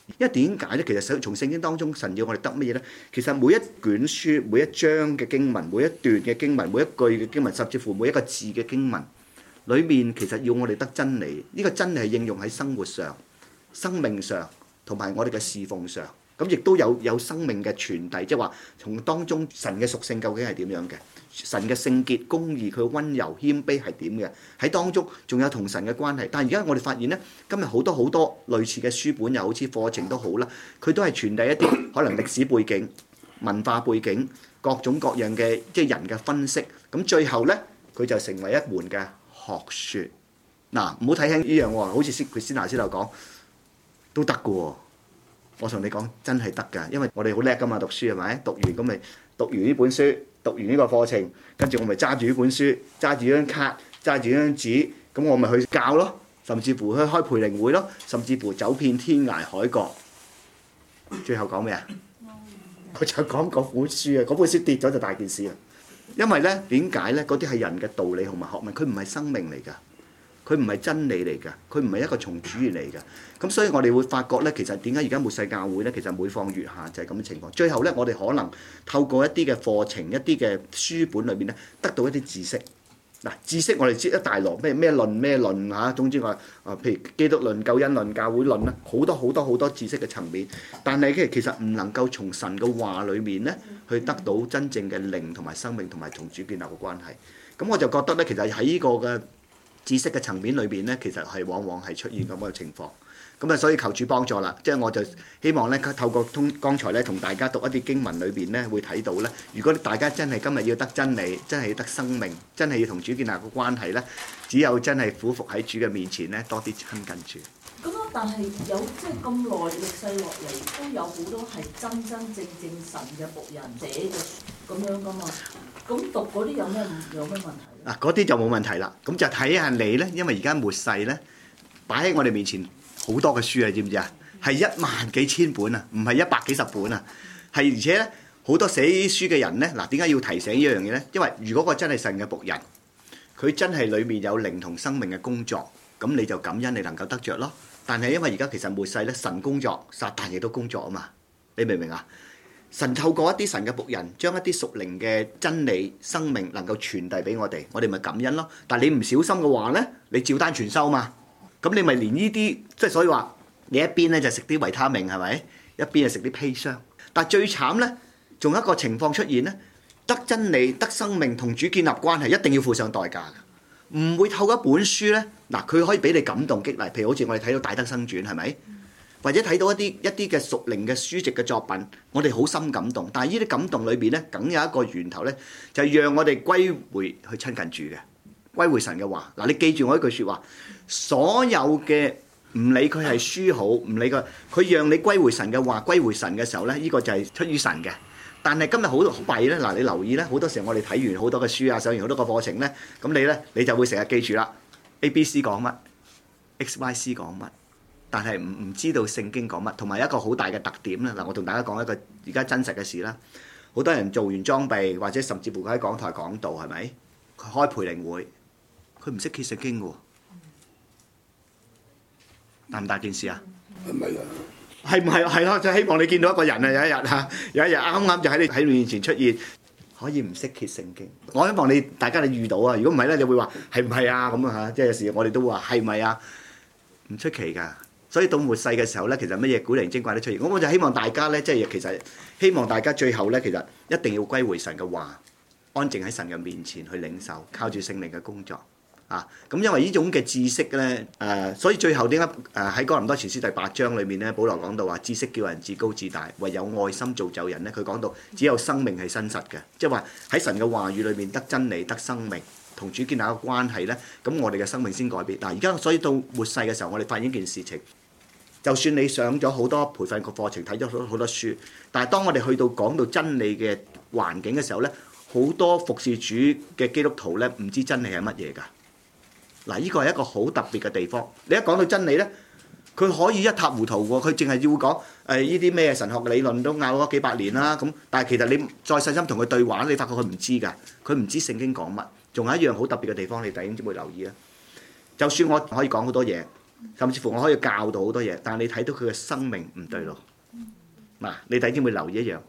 因為點解咧？其實從聖經當中，神要我哋得乜嘢咧？其實每一卷書、每一章嘅經文、每一段嘅經文、每一句嘅經文，甚至乎每一個字嘅經文，裏面其實要我哋得真理。呢個真理係應用喺生活上、生命上，同埋我哋嘅侍奉上。咁亦都有生命嘅傳遞，即係話從當中神嘅屬性究竟係點樣嘅？神嘅聖潔、公義、佢溫柔、謙卑係點嘅？喺當中仲有同神嘅關係。但係而家我哋發現咧，今日好多類似嘅書本，又好似課程都好啦，佢都係傳遞一啲可能歷史背景、文化背景、各種各樣嘅即係人嘅分析。咁最後咧，佢就成為一門嘅學説。嗱，唔好睇輕呢樣喎，好似佢先頭講都得嘅喎。我同你講真係得㗎，因為我哋好叻㗎嘛，讀書係咪？讀完咁咪讀完呢本書，讀完呢個課程，跟住我咪揸住呢本書，揸住張卡，揸住張紙，咁我咪去教咯，甚至乎去開培靈會咯，甚至乎走遍天涯海角。最後講咩啊？我就講嗰本書啊，嗰本書跌咗就大件事啦。因為咧，點解咧？嗰啲係人嘅道理同埋學問，佢唔係生命嚟㗎。佢唔係真理嚟㗎，佢唔係一個從主而嚟㗎。咁所以我哋會發覺咧，其實點解而家末世教會咧，其實每況愈下就係咁嘅情況。最後咧，我哋可能透過一啲嘅課程、一啲嘅書本裏邊咧，得到一啲知識。嗱，知識我哋知一大籮咩論嚇，總之話譬如基督論、救恩論、教會論啦，好多知識嘅層面。但係其實唔能夠從神嘅話裏面咧，去得到真正嘅靈同埋生命同埋同主建立嘅關係。咁我就覺得咧，其實喺呢個嘅知識嘅層面裏邊咧，其實係往往係出現咁嘅情況。咁啊，所以求主幫助啦。即係我就希望咧，透過剛才咧同大家讀一啲經文裏邊咧，會睇到咧。如果大家真係今日要得真理，真係要得生命，真係要同主建立個關係咧，只有真係俯伏喺主嘅面前咧，多啲親近主。 咁啊，但係有即係咁耐歷世落嚟，都有好多係真正神嘅僕人寫嘅咁樣噶嘛。咁讀嗰啲有咩問題？ 嗱，嗰啲就冇問題啦。咁就睇下你咧，因為而家末世咧，擺喺我哋面前好多嘅書啊，知唔知啊？係1萬幾千本啊，唔係100幾十本啊。係而且咧，好多寫書嘅人咧，嗱，點解要提醒呢樣嘢咧？因為如果個真係神嘅僕人，佢真係裡面有靈同生命嘅工作，咁你就感恩你能夠得着咯。但係因為而家其實末世咧，神工作，撒但亦都工作啊嘛。你明唔明啊？神透過一啲神嘅僕人，將一啲屬靈嘅真理、生命能夠傳遞俾我哋咪感恩咯。但係你唔小心嘅話咧，你照單全收嘛。咁你咪連呢啲，即係所以話你一邊咧就食啲維他命係咪？一邊就食啲砒霜。但係最慘咧，仲有一個情況出現咧，得真理、得生命同主建立關係，一定要付上代價㗎。唔會透過一本書咧，嗱，佢可以俾你感動激勵，譬如好似我哋睇到《大德生傳》係咪？或者睇到一啲嘅屬靈嘅書籍嘅作品，我哋好深感動。但係呢啲感動裏邊咧，梗有一個源頭咧，就係讓我哋歸回去親近主嘅，歸回神嘅話。嗱，你記住我一句説話，所有嘅唔理佢係書好，唔理佢讓你歸回神嘅話，歸回神嘅時候咧，呢個就係出於神嘅。但係今日好弊咧，嗱，你留意咧，好多時候我哋睇完好多嘅書啊，上完好多個課程咧，咁你就會成日記住啦 ，ABC 講乜 ，XYC 講乜。但係唔知道聖經講乜，同埋一個好大嘅特點咧。嗱，我同大家講一個而家真實嘅事啦。好多人做完裝備，或者甚至乎佢喺講台講道，係咪？佢開培靈會，佢唔識揭聖經嘅喎，大唔大件事啊？ 係咪啊？ 係唔係？係咯，就希望你見到一個人啊，有一日啱啱就喺你面前出現，可以唔識揭聖經。我希望大家遇到啊。如果唔係咧，你會話係唔係啊？咁啊嚇，即係有時我哋都會話係咪啊？唔出奇㗎。所以到末世嘅時候咧，其實乜嘢古靈精怪都出現。我就希望大家咧，即係其實希望大家最後咧，其實一定要歸回神嘅話，安靜喺神嘅面前去領受，靠住聖靈嘅工作啊。咁因為呢種嘅知識咧，所以最後點解喺哥林多前書第8章裏面咧，保羅講到話知識叫人自高自大，唯有愛心造就人咧。佢講到只有生命係真實嘅，即係話喺神嘅話語裏面得真理、得生命。同主建立一個關係咧，咁我哋嘅生命先改變。嗱，而家所以到末世嘅時候，我哋發現一件事情，就算你上咗好多培訓個課程，睇咗好多書，但係當我哋去到講到真理嘅環境嘅時候咧，好多服侍主嘅基督徒咧，唔知真理係乜嘢㗎。嗱，呢個係一個好特別嘅地方。你一講到真理咧，佢可以一塌糊塗喎，佢淨係要講呢啲咩神學理論都拗咗幾百年啦。咁但係其實你再細心同佢對話，你發覺佢唔知㗎，佢唔知聖經講乜。仲有一樣好特別嘅地方，你弟兄姊妹留意啊！就算我可以講好多嘢， 甚至乎我可以教到好多嘢，但係你睇到佢嘅生命唔對路。嗱，你弟兄會留意一樣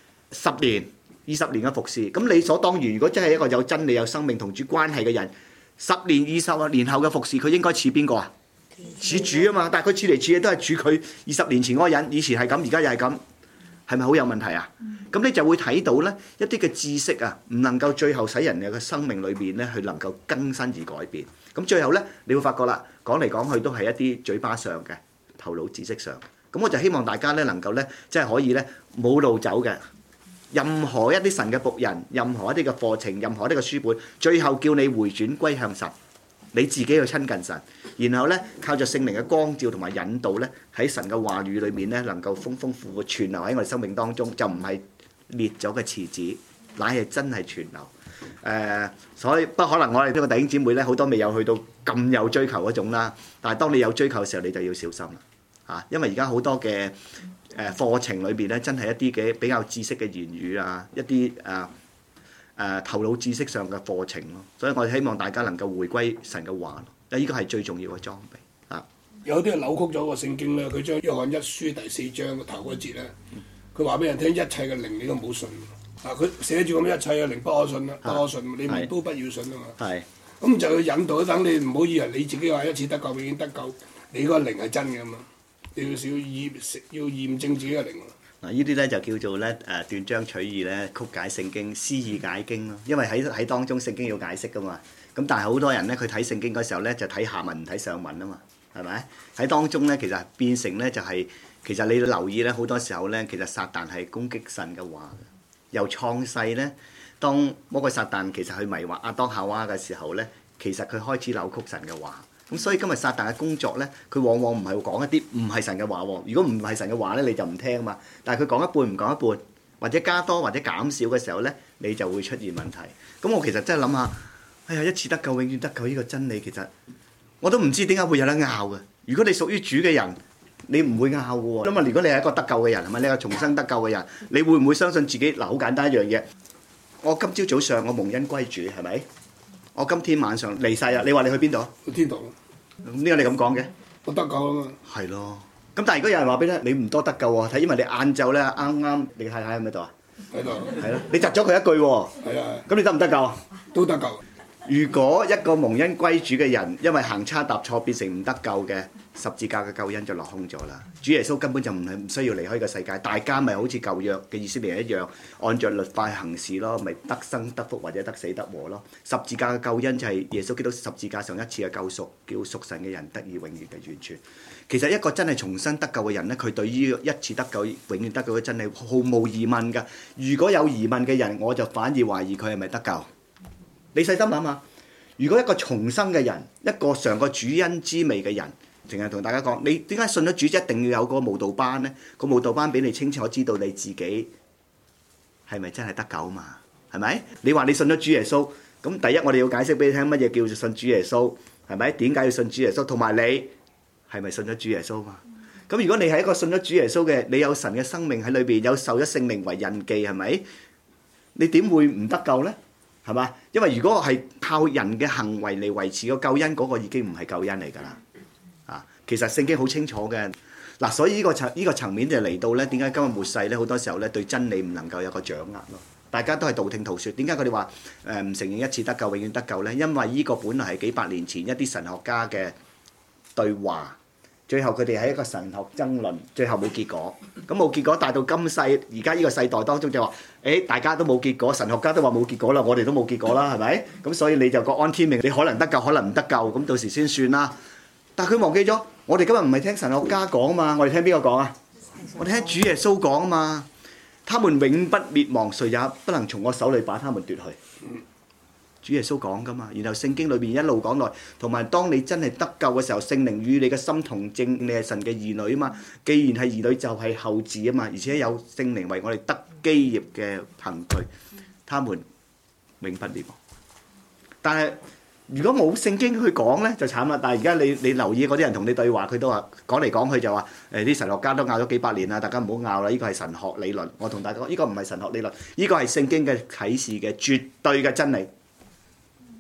，10年、20年嘅服侍，咁理所當然，如果真係一個有真理、有生命同主關係嘅人，10年、20年後嘅服侍，佢應該似邊個啊？似主啊嘛，但係佢似嚟似去都係主佢20年前嗰個人，以前係咁，而家又係咁，係咪好有問題啊？咁你就會睇到咧一啲嘅知識啊，唔能夠最後使人嘅生命裏邊咧，去能夠更新而改變。咁最後咧，你會發覺啦，講嚟講去都係一啲嘴巴上嘅頭腦知識上。咁我就希望大家咧能夠咧，即係可以咧冇路走嘅。任何一啲神嘅僕人，任何一啲嘅課程，任何一啲嘅書本，最後叫你回轉歸向神，你自己去親近神，然後咧靠着聖靈嘅光照同埋引導咧，喺神嘅話語裏面咧能夠豐豐富富存留喺我哋生命當中，就唔係裂咗嘅池子，乃係真係存留。所以不可能我哋呢個弟兄姊妹咧好多未有去到咁有追求嗰種啦，但係當你有追求嘅時候，你就要小心啦，因為而家好多嘅課程裏邊咧，真係一啲嘅比較知識嘅言語啊，一啲頭腦知識上嘅課程咯，所以我哋希望大家能夠回歸神嘅話，因為呢個係最重要嘅裝備啊。 有啲係扭曲咗個聖經咧，佢將約翰一書第4章頭嗰節咧，佢話俾人聽一切嘅靈你都唔好信。佢寫住咁一切嘅靈不可信啦，不可信，你們都不要信啊嘛。係。咁就要引導，等你唔好以為你自己話一次得救永遠得救，你嗰個靈係真嘅嘛。你要驗證自己嘅靈。 嗱，呢啲咧就叫做咧斷章取義咧，曲解聖經，私意解經咯。因為喺當中聖經要解釋噶嘛。咁但係好多人咧，佢睇聖經嗰時候咧就睇下文唔睇上文啊嘛，係咪？喺當中咧其實變成咧就係、其實你留意咧好多時候咧，其實撒旦係攻擊神嘅話。由創世咧，當魔鬼撒旦其實去迷惑亞當夏娃嘅時候咧，其實佢開始扭曲神嘅話。咁所以今日撒旦嘅工作咧，佢往往唔係講一啲唔係神嘅話喎。如果唔係神嘅話咧，你就唔聽嘛。但係佢講一半唔講一半，或者加多或者減少嘅時候咧，你就會出現問題。咁我其實真係諗下，哎呀，一次得救永遠得救呢個真理，其實我都唔知點解會有得拗嘅。如果你屬於主嘅人，你唔會拗嘅喎。因為如果你係一個得救嘅人，係咪？你係重生得救嘅人，你會唔會相信自己？嗱，好簡單一樣嘢。我今朝早上我蒙恩歸主，係咪？我今天晚上離世啦。你話你去邊度？ 去天堂。 點解你咁講嘅？ 我得救啊嘛。 係咯。咁但係如果有人話俾你聽，你唔多得救喎，睇因為你晏晝咧啱你太太喺咪度啊？ 喺度。 係咯，你窒咗佢一句喎。 係啊。 咁你得唔得救啊？ 都得救。 如果一個蒙恩歸主嘅人，因為行差踏錯變成唔得救嘅，十字架嘅救恩就落空咗啦。主耶穌根本就唔需要離開個世界，大家咪好似舊約嘅以色列人一樣，按著律法行事咯，咪得生得福或者得死得禍咯。十字架嘅救恩就係耶穌基督十字架上一次嘅救贖，叫屬神嘅人得以永遠嘅完全。其實一個真係重生得救嘅人咧，佢對於一次得救、永遠得救嘅真理毫無疑問㗎。如果有疑問嘅人，我就反而懷疑佢係咪得救。你細心諗下，如果一個重生嘅人，一個嘗過主恩滋味嘅人，淨係同大家講，你點解信咗主一定要有個慕道班呢？個慕道班俾你清楚知道你自己係咪真係得救嘛？係咪？你話你信咗主耶穌，咁第一我哋要解釋俾你聽乜嘢叫做信主耶穌，係咪？點解要信主耶穌？同埋你係咪信咗主耶穌嘛？咁如果你係一個信咗主耶穌嘅，你有神嘅生命喺裏邊，有受咗聖靈為印記，係咪？你點會唔得救呢？係嘛？因為如果係靠人嘅行為嚟維持個救恩，嗰個已經唔係救恩嚟㗎啦。其實聖經好清楚嘅。嗱，所以呢個層面就嚟到咧，點解今日末世咧好多時候咧對真理唔能夠有個掌握咯？大家都係道聽途說。點解佢哋話唔承認一次得救永遠得救咧？因為呢個本來係幾百年前一啲神學家嘅對話，最後佢哋喺一個神學爭論，最後冇結果。咁冇結果，帶到今世而家呢個世代當中就話：大家都冇結果，神學家都話冇結果啦，我哋都冇結果啦，係咪？咁所以你就各安天命，你可能得救，可能唔得救，咁到時先算啦。但係佢忘記咗，我哋今日唔係聽神學家講啊嘛，我哋聽邊個講啊？我哋聽主耶穌講啊嘛。他們永不滅亡，誰也不能從我手裏把他們奪去。主耶穌講噶嘛，然後聖經裏邊一路講落，同埋當你真係得救嘅時候，聖靈與你嘅心同證，你係神嘅兒女啊嘛。既然係兒女，就係後嗣啊嘛，而且有聖靈為我哋得基業嘅憑據，他們永不滅亡。但係如果冇聖經去講咧，就慘啦。但係而家你留意嗰啲人同你對話，佢都話講嚟講去就話啲神學家都拗咗幾百年啦，大家唔好拗啦。呢個係神學理論，我同大家講，呢個唔係神學理論，呢個係聖經嘅啟示嘅絕對嘅真理。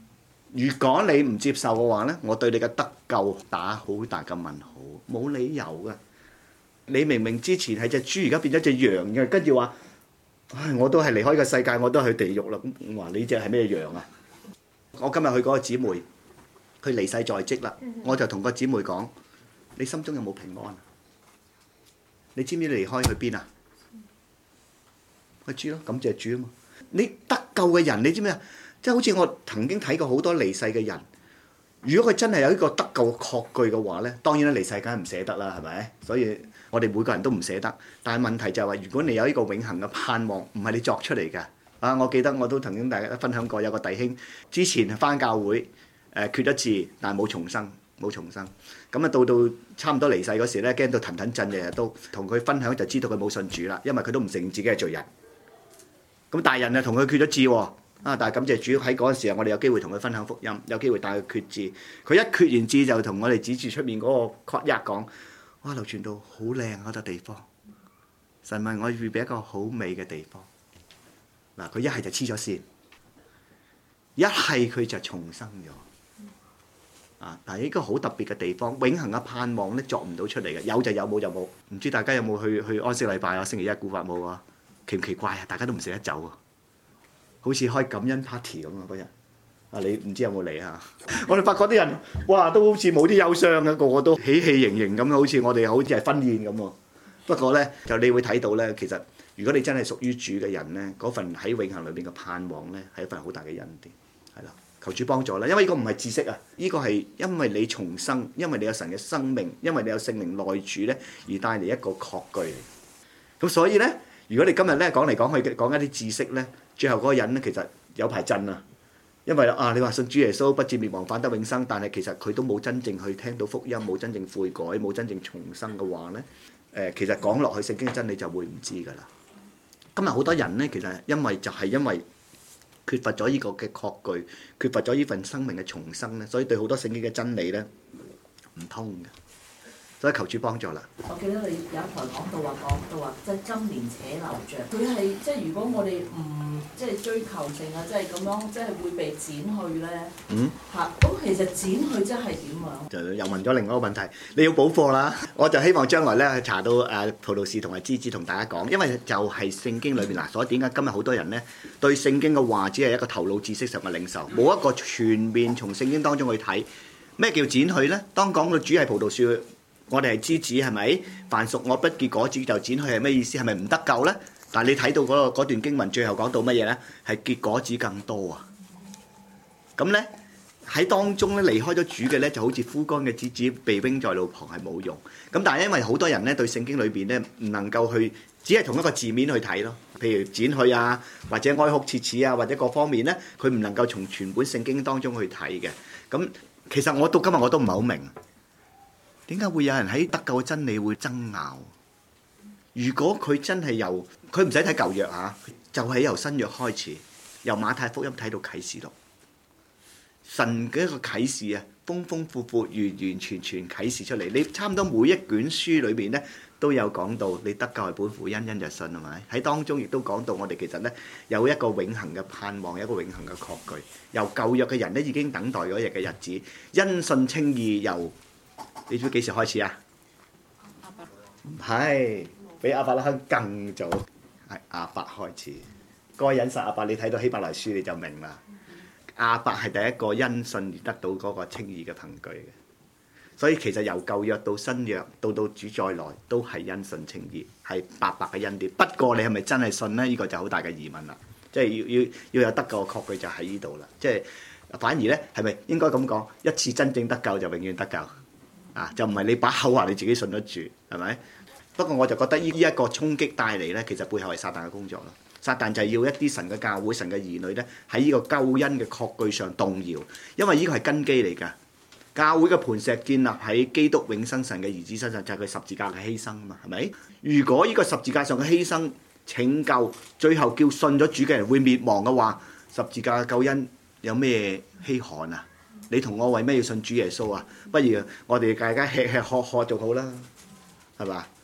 如果你唔接受嘅話呢，我對你嘅得救打好大嘅問號，冇理由嘅。你明明之前係隻豬，而家變咗隻羊嘅，跟住話，唉，我都係離開個世界，我都去地獄啦。咁話你隻係咩羊啊？我今日去嗰個姊妹，佢離世在即啦，我就同個姊妹講：你心中有冇平安？你知唔知你離開去邊啊？去主咯，感謝主啊嘛！你得救嘅人，你知唔知啊？即係好似我曾經睇過好多離世嘅人，如果佢真係有一個得救嘅確據嘅話呢，當然啦，離世梗係唔捨得啦，係咪？所以我哋每個人都唔捨得。但係問題就係話，如果你有呢個永恆嘅盼望，唔係你作出嚟嘅。啊，我記得我都曾經大家分享過，有個弟兄之前返教會，決咗志，但係冇重生。咁啊，到差唔多離世嗰時咧，驚到騰騰震，日日都同佢分享，就知道佢冇信主啦，因為佢都唔承認自己係罪人。咁大人啊，同佢決咗志喎。但係感謝主喺嗰陣時候，我哋有機會同佢分享福音，有機會帶佢決志。佢一決完志就同我哋指住出面嗰個 courtyard 講：哇，流傳道好靚嗰笪地方，神為我預備一個好美嘅地方。嗱，佢一係就黐咗線，一係佢就重生咗。但係呢個好特別嘅地方，永恆嘅盼望咧作唔到出嚟嘅，有就有，冇就冇。唔知大家有冇去安息禮拜啊？星期一古法冇啊？奇唔奇怪啊？大家都唔捨得走啊！好似開感恩 party 咁啊！嗰日你唔知有冇嚟啊？我哋發覺啲人哇，都好似冇啲憂傷嘅，個個都喜氣盈盈咁，好似我哋好似係婚宴咁喎。不過咧，就你會睇到咧，其實如果你真係屬於主嘅人咧，嗰份喺永恆裏邊嘅盼望咧，係一份好大嘅恩典，係啦。求主幫助啦，因為呢個唔係知識啊，呢個係因為你重生，因為你有神嘅生命，因為你有聖靈內住咧，而帶嚟一個確據。咁所以咧，如果你今日咧講嚟講去講一啲知識咧，最後嗰個人咧其實有排震啊，因為你話信主耶穌不至滅亡反得永生，但係其實佢都冇真正去聽到福音，冇真正悔改，冇真正重生嘅話咧，其實講落去聖經真理就會唔知㗎啦。今日好多人咧，其實因為缺乏咗呢個嘅確據，缺乏咗呢份生命嘅重生咧，所以對好多聖經嘅真理咧唔通嘅，所以求主幫助啦。 我記得你有一台講到話，即係今年且留着。佢係即係如果我哋唔即係追求性啊，即係咁樣，即係會被剪去咧。咁其實剪去即係點樣？ 就又問咗另外一個問題，你要補課啦。我就希望將來咧查到葡萄士同埋枝子同大家講，因為就係聖經裏邊嗱，所以點解今日好多人咧對聖經嘅話只係一個頭腦知識上嘅領受，冇一個全面從聖經當中去睇咩叫剪去咧？當講到主係葡萄樹，我哋係枝子，係咪？凡屬我不結果子就剪去，係咩意思？係咪唔得救咧？但係你睇到嗰段經文最後講到乜嘢咧？係結果子更多啊！咁咧喺當中咧離開咗主嘅咧，就好似枯乾嘅枝子被扔在路旁係冇用。咁但係因為好多人咧對聖經裏邊咧唔能夠去，只係同一個字面去睇咯。譬如剪去啊，或者哀哭切齒啊，或者各方面咧，佢唔能夠從全本聖經當中去睇嘅。咁其實我到今日我都唔係好明。點解會有人喺得救嘅真理會爭拗？如果佢真係由佢唔使睇舊約嚇，就係由新約開始，由馬太福音睇到啟示錄，神嘅一個啟示啊，豐豐富富、完完全全啟示出嚟。你差唔多每一卷書裏邊咧都有講到，你得救係本乎恩，恩就信係咪？喺當中亦都講到我哋其實咧有一個永恆嘅盼望，有一個永恆嘅確據。由舊約嘅人咧已經等待嗰日嘅日子，因信稱義由。你知唔知幾時開始啊？唔係，比亞伯拉罕更早，係亞伯開始。嗰個人實亞伯，你睇到希伯來書你就明啦。亞伯係第一個因信而得到嗰個稱義嘅憑據嘅。所以其實由舊約到新約，到主再來，都係因信稱義，係白白嘅恩典。不過你係咪真係信呢？呢個就好大嘅疑問啦。即係要有得救嘅確據就喺呢度啦。即係反而咧，係咪應該咁講？一次真正得救就永遠得救。就唔係你把口話你自己信得住，係咪？不過我就覺得呢一個衝擊帶嚟咧，其實背後係撒旦嘅工作咯。撒旦就係要一啲神嘅教會、神嘅兒女咧，喺呢個救恩嘅確據上動搖，因為呢個係根基嚟㗎。教會嘅磐石建立喺基督永生神嘅兒子身上，就係佢十字架嘅犧牲啊嘛，係咪？如果呢個十字架上嘅犧牲拯救，最後叫信咗主嘅人會滅亡嘅話，十字架嘅救恩有咩稀罕啊？你同我為咩要信主耶穌啊？不如我哋大家吃吃喝喝就好啦，係嘛？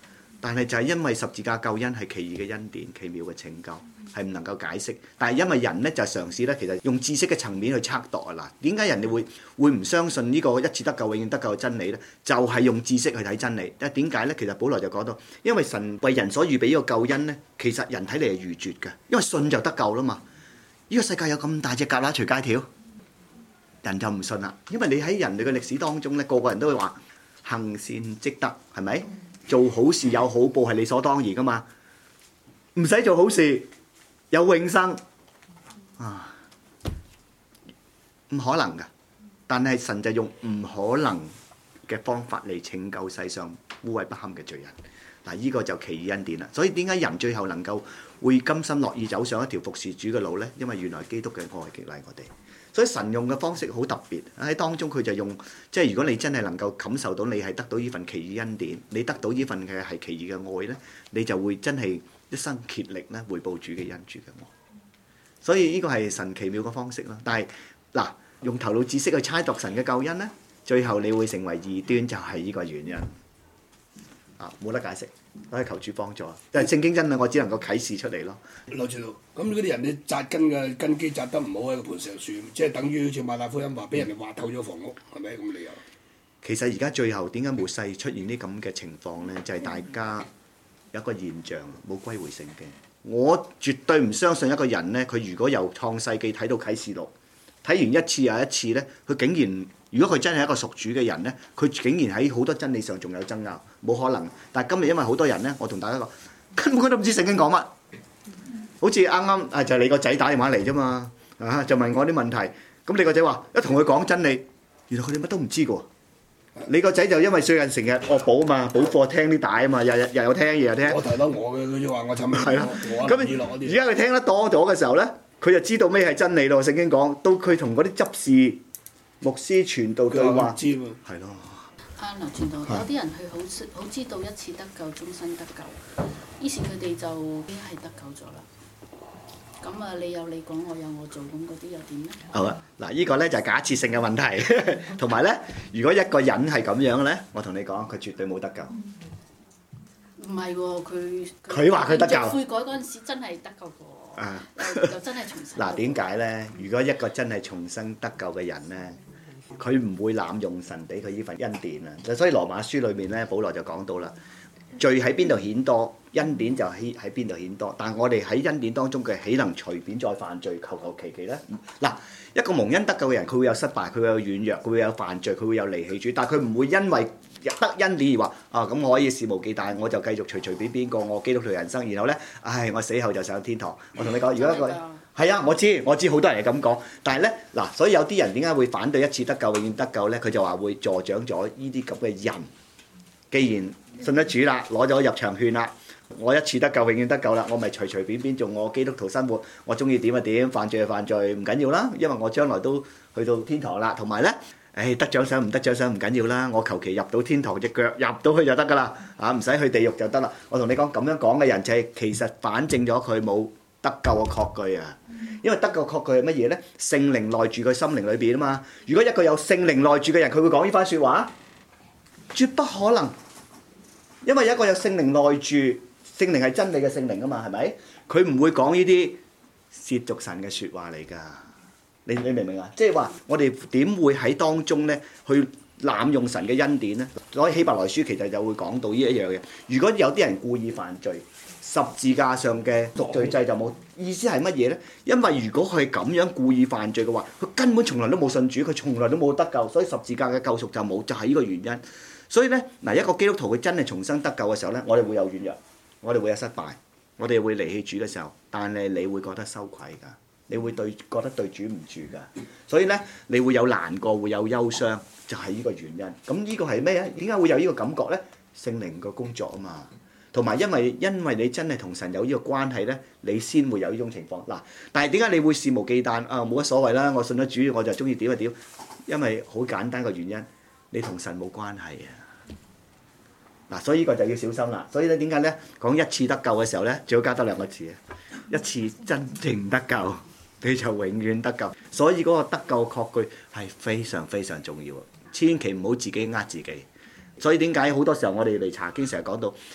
但係就係因為十字架救恩係奇異嘅恩典、奇妙嘅拯救，係唔能夠解釋。但係因為人咧就係嘗試咧，其實用知識嘅層面去測度啊嗱，點解人哋會唔相信呢個一次得救、永遠得救嘅真理咧？就係用知識去睇真理。但係點解咧？其實保羅就講到，因為神為人所預備呢個救恩咧，其實人睇嚟係愚拙嘅，因為信就得救啦嘛。呢個世界有咁大隻蛤乸隨街跳，人就唔信啦。因為你喺人類嘅歷史當中咧，個個人都會話行善積德，係咪？做好事有好報係理所當然噶嘛，唔使做好事有永生啊，唔可能噶。但係神就用唔可能嘅方法嚟拯救世上污穢不堪嘅罪人。嗱，呢個就奇異恩典啦。所以點解人最後能夠會甘心樂意走上一條服侍主嘅路呢？因為原來基督嘅愛激勵我哋。所以神用嘅方式好特別，喺當中佢就用，即係如果你真係能夠感受到你係得到呢份奇異恩典，你得到呢份嘅係奇異嘅愛呢，你就會真係一生竭力咧回報主嘅恩主嘅愛。所以呢個係神奇妙嘅方式啦。但係嗱，用頭腦知識去猜度神嘅救恩呢，最後你會成為異端，就係呢個原因。冇得解釋，可以求主幫助。但係聖經真理，我只能夠啟示出嚟咯。 劉傳道，咁嗰啲人你扎根嘅根基扎得唔好喺個磐石樹，即係等於好似馬太福音話俾人哋挖透咗房屋，係咪咁理由？ 其實而家最後點解末世出現啲咁嘅情況呢？就係大家有一個現象冇歸回聖經。我絕對唔相信一個人呢，佢如果由創世記睇到啟示錄，睇完一次又一次呢，佢竟然如果佢真係一個屬主嘅人呢，佢竟然喺好多真理上仲有爭拗，冇可能。但係今日因為好多人呢，我同大家講，根本都唔知聖經講乜。好似啱啱就係你個仔打電話嚟啫嘛，就問我啲問題。咁你個仔話一同佢講真理，原來佢哋乜都唔知嘅喎。你個仔就因為最近成日惡補啊嘛，補課聽啲帶啊嘛，日有聽，夜有聽。 我提得我嘅，佢就話我尋日係啦。咁而家佢聽得多咗嘅時候呢，佢就知道咩係真理咯。聖經講到佢同嗰啲執事、牧師傳道對話， 知喎。 係咯。 劉傳道，有啲人佢好知道一次得救，終身得救，於是佢哋就已經係得救咗啦。咁啊，你有你講，我有我做，咁嗰啲又點呢？ 好啊，嗱，呢個咧就係假設性嘅問題，同埋咧，如果一個人係咁樣咧，我同你講，佢絕對冇得救。 唔係喎， 佢話佢得救。 悔改嗰陣時真係得救過，又真係重生。 嗱，點解咧？如果一個真係重生得救嘅人咧，佢唔會濫用神俾佢呢份恩典啊！所以羅馬書裏面咧，保羅就講到啦，罪喺邊度顯多，恩典就喺邊度顯多。但係我哋喺恩典當中嘅，豈能隨便再犯罪，求其咧？嗱，一個蒙恩得救嘅人，佢會有失敗，佢會有軟弱，佢會有犯罪，佢會有離棄主，但係佢唔會因為得恩典而話咁我可以肆無忌憚，我就繼續隨便過我基督徒人生，然後咧，我死後就上天堂。我同你講，如果一個係啊，我知好多人係咁講，但係咧嗱，所以有啲人點解會反對一次得救永遠得救咧？佢就話會助長咗呢啲咁嘅人，既然信得主啦，攞咗入場券啦，我一次得救永遠得救啦，我咪隨便做我基督徒生活，我中意點就點，犯罪就犯罪，唔緊要啦，因為我將來都去到天堂啦。同埋咧，得獎賞唔得獎賞唔緊要啦，我求其入到天堂隻腳入到去就得噶啦，唔使去地獄就得啦。我同你講，咁樣講嘅人就係其實反證咗佢冇得救嘅確據啊！因為得救確據係乜嘢咧？聖靈內住佢心靈裏邊啊嘛。如果一個有聖靈內住嘅人，佢會講呢番説話？絕不可能。因為有一個有聖靈內住，聖靈係真理嘅聖靈啊嘛，係咪？佢唔會講呢啲褻瀆神嘅説話嚟㗎。你明唔明啊？即係話我哋點會喺當中咧去濫用神嘅恩典咧？所以希伯來書其實就會講到呢一樣嘅。如果有啲人故意犯罪，十字架上嘅贖罪祭就冇。意思係乜嘢咧？因為如果佢係咁樣故意犯罪嘅話，佢根本從來都冇信主，佢從來都冇得救，所以十字架嘅救贖就冇，就係呢個原因。所以咧，嗱，一個基督徒佢真係重生得救嘅時候咧，我哋會有軟弱，我哋會有失敗，我哋會離棄主嘅時候，但係你會覺得羞愧㗎，你會覺得對主唔住㗎，所以咧你會有難過，會有憂傷，就係呢個原因。咁呢個係咩啊？點解會有呢個感覺咧？聖靈嘅工作啊嘛。同埋因為你真係同神有呢個關係咧，你先會有呢種情況。嗱，但係點解你會肆無忌憚冇乜所謂啦？我信咗主，我就中意點就點。因為好簡單個原因，你同神冇關係啊。嗱，所以呢個就要小心啦。所以咧，點解咧講一次得救嘅時候咧，最好加多兩個字啊，一次真正得救，你就永遠得救。所以嗰個得救確據係非常非常重要，千祈唔好自己呃自己。所以點解好多時候我哋嚟查經成日講到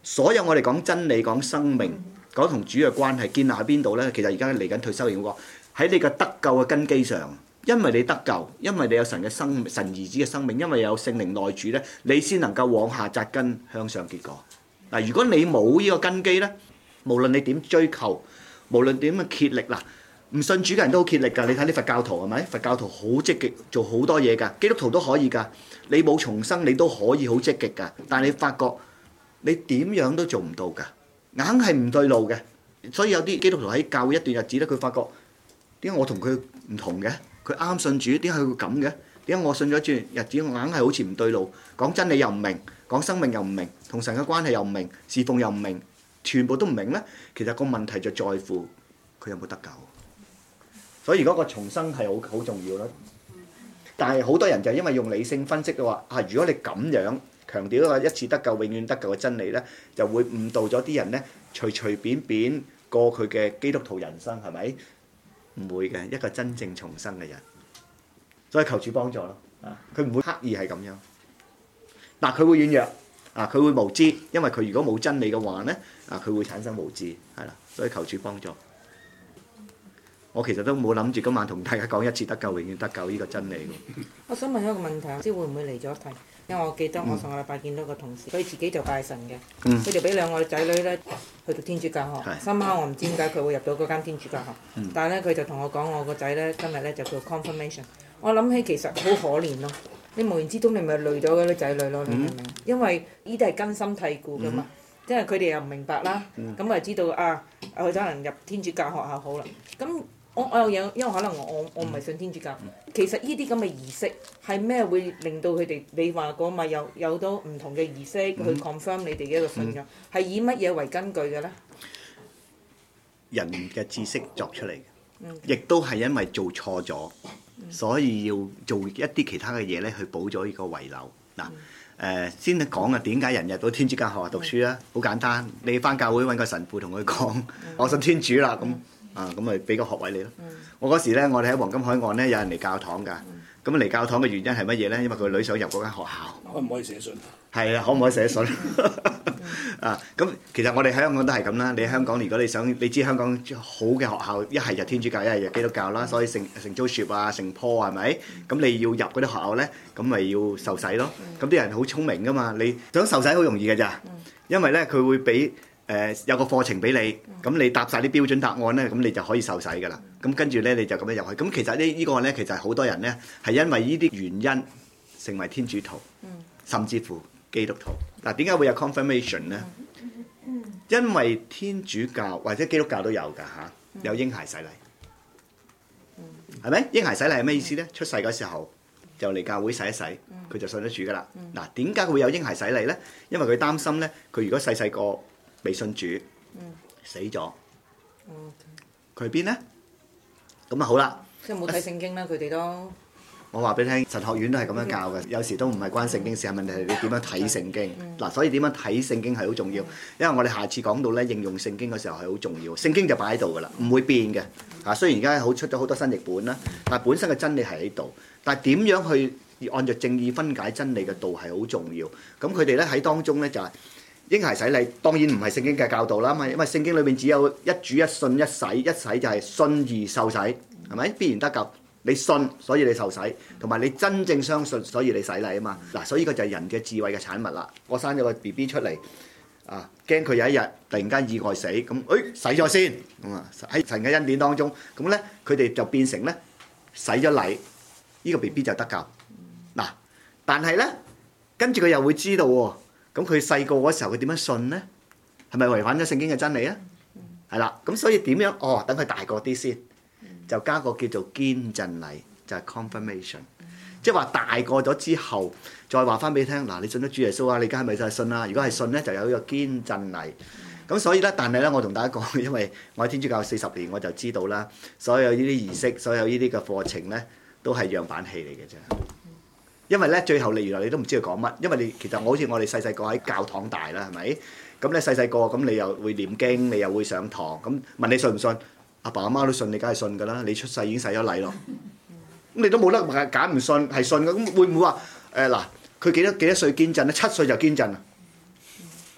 所有我哋講真理、講生命、講同主嘅關係，建立喺邊度呢？其實而家嚟緊退休營嗰個喺你個得救嘅根基上，因為你得救，因為你有神嘅生命、神兒子嘅生命，因為有聖靈內住呢，你先能夠往下扎根向上結果。嗱，如果你冇呢個根基呢，無論你點追求，無論點嘅竭力嗱，唔信主嘅人都好竭力㗎。你睇啲佛教徒係咪？佛教徒好積極，做好多嘢㗎。基督徒都可以㗎。你冇重生，你都可以好積極㗎。但係你發覺你點樣都做唔到㗎，硬係唔對路嘅。所以有啲基督徒喺教會一段日子咧，佢發覺點解我同佢唔同嘅？佢啱信主，點解佢會咁嘅？點解我信咗一段日子，我硬係好似唔對路？講真理又唔明，講生命又唔明，同神嘅關係又唔明，侍奉又唔明，全部都唔明咧。其實個問題就在乎佢有冇得救。所以如果個重生係好重要咯。但係好多人就因為用理性分析嘅話，如果你咁樣強調一個一次得救、永遠得救嘅真理咧，就會誤導咗啲人咧，隨隨便便過佢嘅基督徒人生，係咪？唔會嘅，一個真正重生嘅人。所以求主幫助咯，佢唔會刻意係咁樣。嗱，佢會軟弱，佢會無知，因為佢如果冇真理嘅話咧，佢會產生無知，係啦。所以求主幫助。我其實都冇諗住今晚同大家講一次得救、永遠得救呢個真理。 我想問一個問題，唔知會唔會離咗題？因為我記得我上個禮拜見到個同事，佢自己就拜神嘅，佢就俾兩個仔女咧去讀天主教學。深刻我唔知點解佢會入到嗰間天主教學，但係咧佢就同我講，我個仔咧今日咧就叫 confirmation。我諗起其實好可憐咯，你無言之中你咪累咗嗰啲仔女咯，你明唔明？因為呢啲係根深蒂固噶嘛，即係佢哋又唔明白啦，咁啊知道佢可能入天主教學校好啦，咁。我又有，因為可能我唔係信天主教，其實呢啲咁嘅儀式係咩會令到佢哋？你話過咪有多唔同嘅儀式去 confirm 你哋嘅一個信仰，係以乜嘢為根據嘅咧？ 人嘅知識作出嚟嘅，亦都係因為做錯咗，所以要做一啲其他嘅嘢咧去補咗呢個遺漏。嗱，先講點解人入到天主教學校讀書啊？好簡單，你返教會揾個神父同佢講，我信天主啦咁。咁咪俾個學位你咯。我嗰時咧，我哋喺黃金海岸咧，有人嚟教堂㗎。咁嚟教堂嘅原因係乜嘢咧？因為佢女想入嗰間學校。 可唔可以寫信？ 係啊，可唔可以寫信？咁其實我哋喺香港都係咁啦。你喺香港，如果你想，你知香港好嘅學校，一係就天主教，一係就基督教啦。所以聖 Joseph 啊、聖 Paul 係咪？咁你要入嗰啲學校咧，咁咪要受洗咯。咁啲人好聰明㗎嘛，你想受洗好容易㗎咋？因為咧佢會俾。有個課程俾你，咁你答晒啲標準答案咧，咁你就可以受洗㗎啦。咁跟住咧，你就咁樣入去。咁其實呢個咧，其實好多人咧係因為呢啲原因成為天主徒，甚至乎基督徒。嗱，點解會有 confirmation 咧？因為天主教或者基督教都有㗎嚇，有嬰孩洗禮，係咪？嬰孩洗禮係咩意思咧？出世嗰時候就嚟教會洗一洗，佢就信得主㗎啦。嗱，點解會有嬰孩洗禮咧？因為佢擔心咧，佢如果細細個未信主，死咗，佢去邊咧？咁啊好啦， 即係冇睇聖經啦，佢哋都。 我話俾你聽，神學院都係咁樣教嘅，有時都唔係關聖經事，係問題係你點樣睇聖經。嗱，所以點樣睇聖經係好重要，因為我哋下次講到咧應用聖經嘅時候係好重要。聖經就擺喺度㗎啦，唔會變嘅。雖然而家出咗好多新譯本啦，但係本身嘅真理係喺度。但係點樣去按照正義分解真理嘅道係好重要。咁佢哋咧喺當中咧就係。嬰孩洗禮當然唔係聖經嘅教導啦嘛，因為聖經裏面只有一主一信一洗，一洗就係信而受洗，係咪必然得救？你信所以你受洗，同埋你真正相信所以你洗禮啊嘛。嗱，所以呢個就係人嘅智慧嘅產物啦。我生咗個 BB 出嚟，驚佢有一日突然間意外死，咁洗咗先，喺神嘅恩典當中，咁咧佢哋就變成咧洗咗禮，呢個 BB 就得救。嗱，但係咧跟住佢又會知道喎。咁佢細個嗰時候佢點樣信呢？係咪違反咗聖經嘅真理啊？係啦，咁所以點樣？等佢大個啲先，就加個叫做堅振禮，就係 confirmation，即係話大個咗之後，再話翻俾你聽，嗱，你信咗主耶穌啊，你而家係咪就係信啊？如果係信咧，就有呢個堅振禮。咁所以咧，但係咧，我同大家講，因為我喺天主教40年，我就知道啦，所有呢啲儀式，所有呢啲嘅課程咧，都係樣板戲嚟嘅啫。因為咧，最後原來你都唔知佢講乜，因為你其實好似我哋細細個喺教堂大啦，係咪？咁咧細細個咁你又會念經，你又會上堂，咁問你信唔信？阿爸阿媽都信，你梗係信㗎啦。你出世已經洗咗禮咯，咁你都冇得揀唔信，係信嘅。咁會唔會話嗱？佢幾多歲堅振咧？7歲就堅振啊？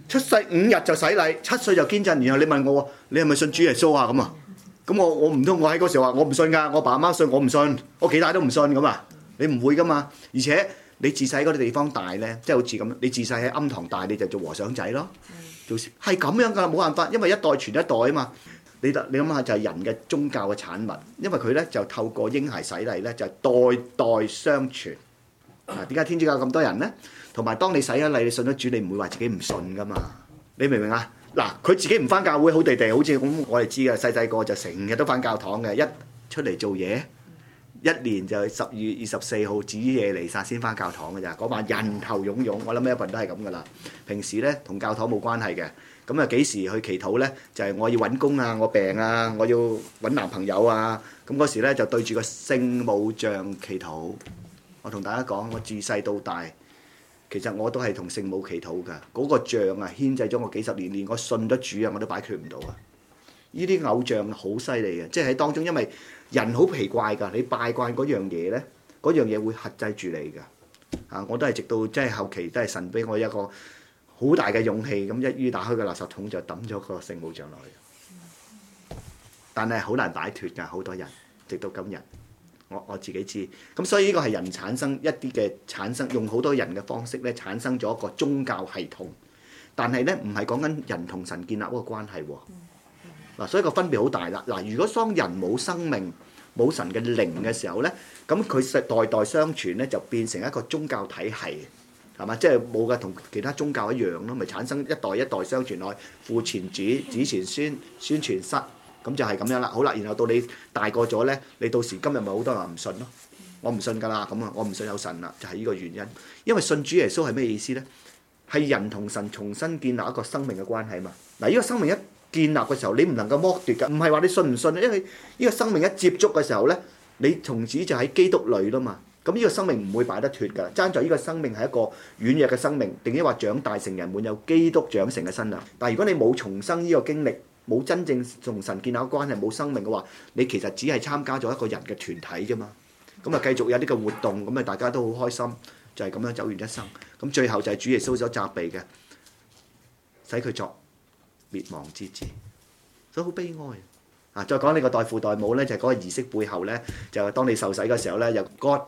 出世5日就洗禮，7歲就堅振。然後你問我，你係咪信主耶穌啊？咁啊，咁我唔通我喺嗰時話我唔信㗎，我爸阿媽信，我唔信，我幾大都唔信咁啊？你唔會㗎嘛？而且你自細嗰啲地方大咧，即係好似咁，你自細喺庵堂大，你就做和尚仔咯，做係咁樣㗎，冇辦法，因為一代傳一代啊嘛。你諗下就係人嘅宗教嘅產物，因為佢咧就透過嬰孩洗禮咧就代代相傳。啊，點解天主教咁多人咧？同埋當你洗咗禮，你信咗主，你唔會話自己唔信㗎嘛？你明唔明啊？嗱，佢自己唔返教會好地地，好似咁我哋知嘅，細個就成日都返教堂嘅，一出嚟做嘢，一年就12月24號子夜彌撒先返教堂㗎咋，嗰晚人頭湧湧，我諗一份都係咁㗎啦。平時咧同教堂冇關係嘅。咁啊幾時去祈禱咧？就係我要揾工啊，我病啊，我要揾男朋友啊。咁嗰時咧就對住個聖母像祈禱。我同大家講，我自細到大，其實我都係同聖母祈禱㗎。嗰個像啊牽制咗我幾十年，連我信得主啊我都擺脫唔到啊！呢啲偶像好犀利嘅，即係喺當中，因為人好奇怪㗎，你拜慣嗰樣嘢咧，嗰樣嘢會克制住你㗎。啊，我都係直到即係後期都係神俾我一個好大嘅勇氣，咁一於打開個垃圾桶就抌咗個聖母像落去。但係好難擺脫㗎，好多人直到今日，我自己知。咁所以呢個係人產生一啲嘅產生，用好多人嘅方式咧產生咗一個宗教系統。但係咧唔係講緊人同神建立一個關係喎。嗱，所以個分別好大啦。嗱，如果當人冇生命、冇神嘅靈嘅時候咧，咁佢代代相傳咧就變成一個宗教體系。係嘛？即係冇嘅，同其他宗教一樣咯，咪產生一代一代相傳落去，父傳子，子傳孫，孫傳室，咁就係咁樣啦。好啦，然後到你大個咗咧，你到時今日咪好多人唔信咯。我唔信㗎啦，咁啊，我唔信有神啦，就係呢個原因。因為信主耶穌係咩意思咧？係人同神重新建立一個生命嘅關係嘛。嗱，呢個生命一建立嘅時候，你唔能夠剝奪㗎，唔係話你信唔信，因為呢個生命一接觸嘅時候咧，你從此就喺基督裏啦嘛。咁呢個生命唔會擺得脫㗎，爭在呢個生命係一個軟弱嘅生命，定抑或長大成人滿有基督長成嘅身量。但係如果你冇重生呢個經歷，冇真正同神建立關係，冇生命嘅話，你其實只係參加咗一個人嘅團體啫嘛。咁啊繼續有呢個活動，咁啊大家都好開心，就係咁樣走完一生。咁最後就係主耶穌所責備嘅，使佢作滅亡之子，所以好悲哀。啊！再講呢個代父代母咧，就係嗰個儀式背後咧，就係當你受洗嘅時候咧，有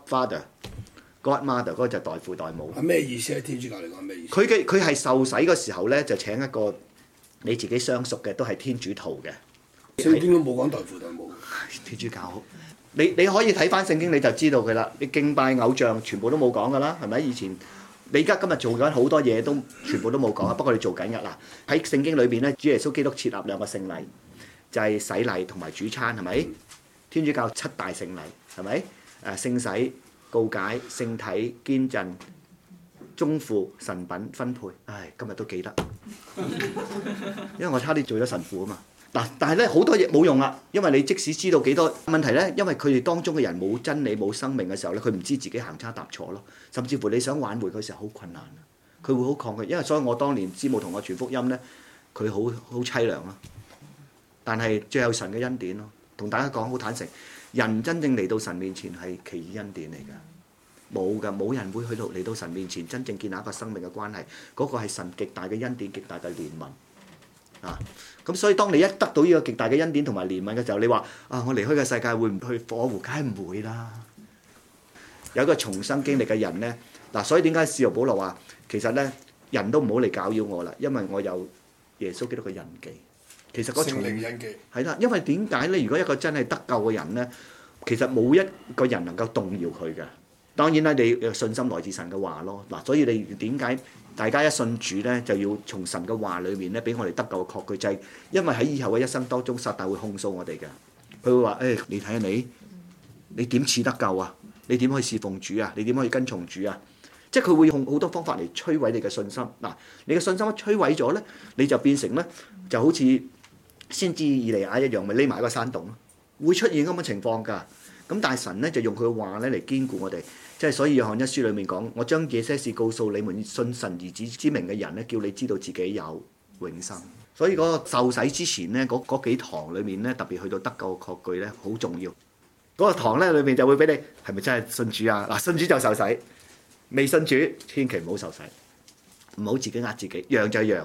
Godfather、Godmother 嗰個就係代父代母。 係咩意思喺天主教嚟講咩意思？ 佢係受洗嘅時候咧，就請一個你自己相熟嘅，都係天主徒嘅。 聖經都冇講代父代母。 天主教，你可以睇翻聖經你就知道佢啦。你敬拜偶像全部都冇講㗎啦，係咪？以前你而家今日做緊好多嘢都全部都冇講啊，不過你做緊㗎啦。喺聖經裏邊咧，主耶穌基督設立兩個聖禮。就係洗禮同埋主餐，係咪？天主教7大聖禮，係咪？聖洗、告解、聖體、堅振、宗父、神品分配。唉，今日都記得，因為我差啲做咗神父啊嘛。嗱，但係咧好多嘢冇用啦，因為你即使知道幾多問題咧，因為佢哋當中嘅人冇真理冇生命嘅時候咧，佢唔知自己行差踏錯咯，甚至乎你想挽回佢時候好困難，佢會好抗拒。因為所以我當年師母同我傳福音咧，佢好凄涼咯。但係最後神嘅恩典咯，同大家講好坦誠，人真正嚟到神面前係奇異恩典嚟㗎，冇人會去到嚟到神面前真正建立一個生命嘅關係，嗰個係神極大嘅恩典、極大嘅憐憫啊！咁所以當你一得到呢個極大嘅恩典同埋憐憫嘅時候，你話啊，我離開嘅世界會唔去火湖？梗係唔會啦！有一個重生經歷嘅人咧，嗱，所以點解使徒保羅話其實咧人都唔好嚟攪擾我啦，因為我有耶穌基督嘅印記。其實嗰重係啦，因為點解咧？如果一個真係得救嘅人咧，其實冇一個人能夠動搖佢嘅。當然啦，你信心來自神嘅話咯。嗱，所以你點解大家一信主咧，就要從神嘅話裏面咧，俾我哋得救嘅確據，就係因為喺以後嘅一生當中，撒旦會控訴我哋嘅。佢會話：你睇下你點似得救啊？你點可以侍奉主啊？你點可以跟從主啊？即係佢會用好多方法嚟摧毀你嘅信心。嗱，你嘅信心一摧毀咗咧，你就變成咧就好似先知以利亞一樣，咪匿埋一個山洞咯，會出現咁嘅情況㗎。咁但係神咧就用佢嘅話咧嚟堅固我哋，即係所以約翰一書裏面講：我將這些事告訴你們信神兒子之名嘅人咧，叫你知道自己有永生。所以嗰個受洗之前咧，嗰幾堂裏面咧，特別去到得救嘅確據咧，好重要。嗰個堂咧裏面就會俾你係咪真係信主啊？嗱，信主就受洗，未信主千祈唔好受洗，唔好自己呃自己，讓就讓。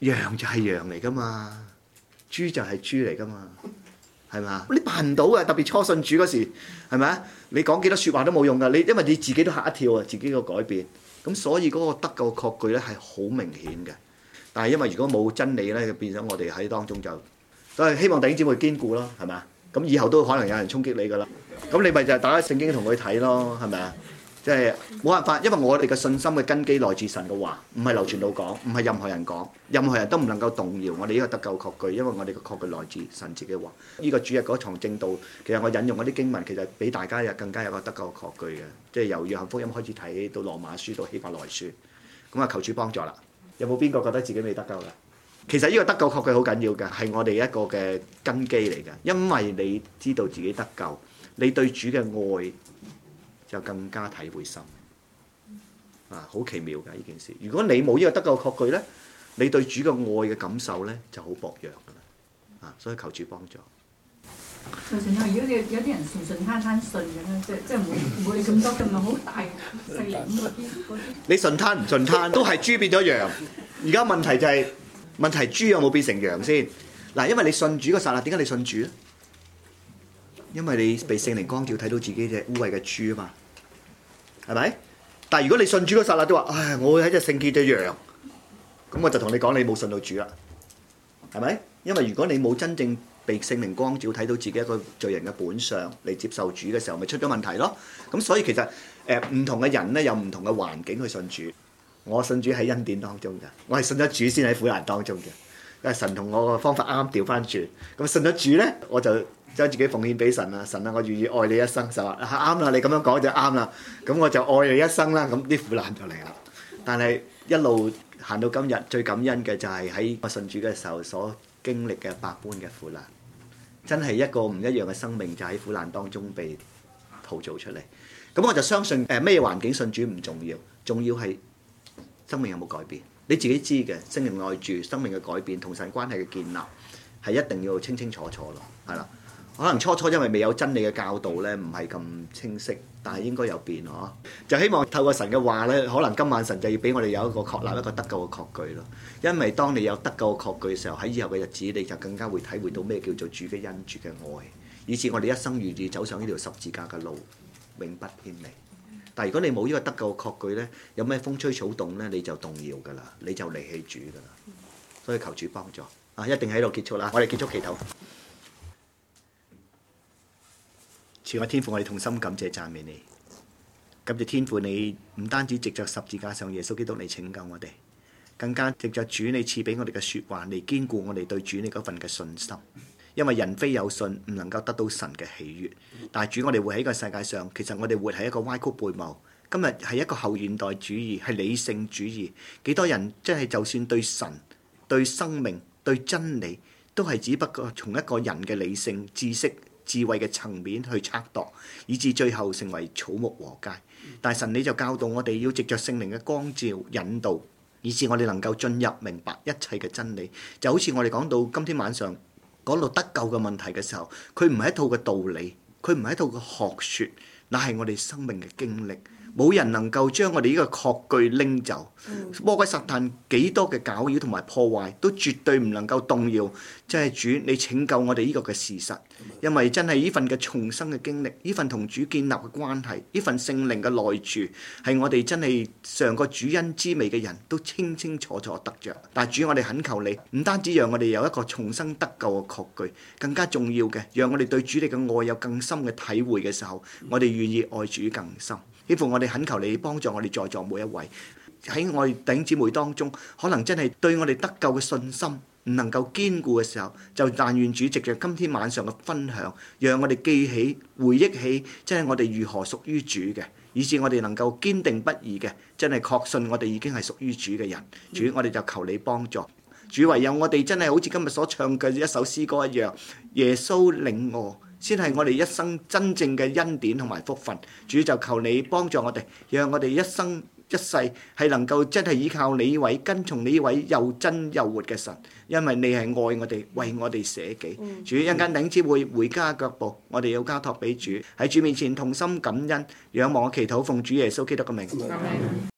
羊就係羊嚟噶嘛，豬就係豬嚟噶嘛，係嘛？你辦唔到啊！特別初信主嗰時，係咪啊？你講幾多説話都冇用噶，因為你自己都嚇一跳啊，自己個改變。咁所以嗰個得救確據咧係好明顯嘅。但係因為如果冇真理咧，就變咗我哋喺當中就都係希望弟兄姊妹堅固咯，係嘛？咁以後都可能有人衝擊你噶啦。咁你咪就係打開聖經同佢睇咯，係咪啊？即係冇辦法，因為我哋嘅信心嘅根基來自神嘅話，唔係流傳到講，唔係任何人講，任何人都唔能夠動搖我哋呢個得救確據，因為我哋嘅確據來自神自己嘅話。呢個主日嗰場證道，其實我引用嗰啲經文，其實俾大家更加有個得救確據嘅，即係由約翰福音開始睇到羅馬書到希伯來書。咁啊，求主幫助啦！有冇邊個覺得自己未得救㗎？其實呢個得救確據好緊要嘅，係我哋一個嘅根基嚟嘅，因為你知道自己得救，你對主嘅愛就更加體會深啊！好奇妙㗎呢件事。如果你冇呢個得救確據咧，你對主嘅愛嘅感受咧就好薄弱㗎啦啊！所以求主幫助。 如果有啲人順順攤攤信嘅咧，即係唔會咁多咁啊好大勢力嗰啲。 你順攤唔順攤都係豬變咗羊。而家問題就係、問題豬有冇變成羊先？嗱，因為你信主嗰剎那，點解你信主咧？因為你被聖靈光照，睇到自己隻污穢嘅豬啊嘛，係咪？但係如果你信主嗰剎那都話，唉，我會喺隻聖潔嘅羊，咁我就同你講，你冇信到主啦，係咪？因為如果你冇真正被聖靈光照，睇到自己一個罪人嘅本相嚟接受主嘅時候，咪出咗問題咯。咁所以其實唔同嘅人咧，有唔同嘅環境去信主。我信主喺恩典當中嘅，我係信咗主先喺苦難當中嘅。因為神同我個方法啱啱調翻轉，咁信咗主咧，我就將自己奉獻俾神啦。神啊，我願意愛你一生，就話啱啦，你咁樣講就啱啦。咁我就愛你一生啦。咁啲苦難就嚟啦。但係一路行到今日，最感恩嘅就係喺我信主嘅時候所經歷嘅百般嘅苦難，真係一個唔一樣嘅生命，就喺苦難當中被陶造出嚟。咁我就相信咩環境信主唔重要，重要係生命有冇改變。你自己知嘅，聖靈內住，生命嘅改變同神關係嘅建立係一定要清清楚楚咯，係啦。可能初因為未有真理嘅教導咧，唔係咁清晰，但係應該有變咯。就希望透過神嘅話咧，可能今晚神就要俾我哋有一個確立一個得救嘅確據咯。因為當你有得救嘅確據嘅時候，喺以後嘅日子你就更加會體會到咩叫做主嘅恩、主嘅愛，以致我哋一生願意走上呢條十字架嘅路，永不偏離。但係如果你冇呢個得救嘅確據咧，有咩風吹草動咧，你就動搖㗎啦，你就離棄主㗎啦。所以求主幫助啊！一定喺度結束啦，我哋結束祈禱。慈愛天父，我哋同心感謝讚美你，感謝天父你唔單止藉着十字架上耶穌基督嚟拯救我哋，更加藉着主你賜俾我哋嘅説話嚟堅固我哋對主你嗰份嘅信心。因為人非有信唔能夠得到神嘅喜悅，但係主我哋活喺個世界上，其實我哋活喺一個歪曲背謀。今日係一個後現代主義，係理性主義。幾多人真係就算對神、對生命、對真理，都係只不過從一個人嘅理性、知識、智慧嘅層面去測度，以致最後成為草木禾稭。但係神你就教導我哋要藉着聖靈嘅光照引導，以致我哋能夠進入明白一切嘅真理。就好似我哋講到今天晚上講到得救嘅問題嘅時候，佢唔係一套嘅道理，佢唔係一套嘅學説，乃係我哋生命嘅經歷。冇人能夠將我哋呢個確據拎走。魔鬼撒旦幾多嘅攪擾同埋破壞，都絕對唔能夠動搖，即係主你拯救我哋呢個嘅事實。因為真係呢份嘅重生嘅經歷，呢份同主建立嘅關係，呢份聖靈嘅內住，係我哋真係嘗過主恩滋味嘅人都清清楚楚得着。但係主，我哋懇求你，唔單止讓我哋有一個重生得救嘅確據，更加重要嘅，讓我哋對主你嘅愛有更深嘅體會嘅時候，我哋願意愛主更深。希望我哋懇求你幫助我哋在座每一位，喺我哋弟兄姊妹當中，可能真係對我哋得救嘅信心唔能夠堅固嘅時候，就但願主藉着今天晚上嘅分享，讓我哋記起、回憶起，真係我哋如何屬於主嘅，以致我哋能夠堅定不移嘅，真係確信我哋已經係屬於主嘅人。主，我哋就求你幫助。主，唯有我哋真係好似今日所唱嘅一首詩歌一樣，耶穌領我，先係我哋一生真正嘅恩典同埋福分。主，就求你幫助我哋，讓我哋一生一世係能夠真係依靠你呢位跟從你呢位又真又活嘅神，因為你係愛我哋，為我哋捨己。主，一陣間領旨會回家腳步，我哋要交託俾主，喺主面前同心感恩，仰望我祈禱，奉主耶穌基督嘅名。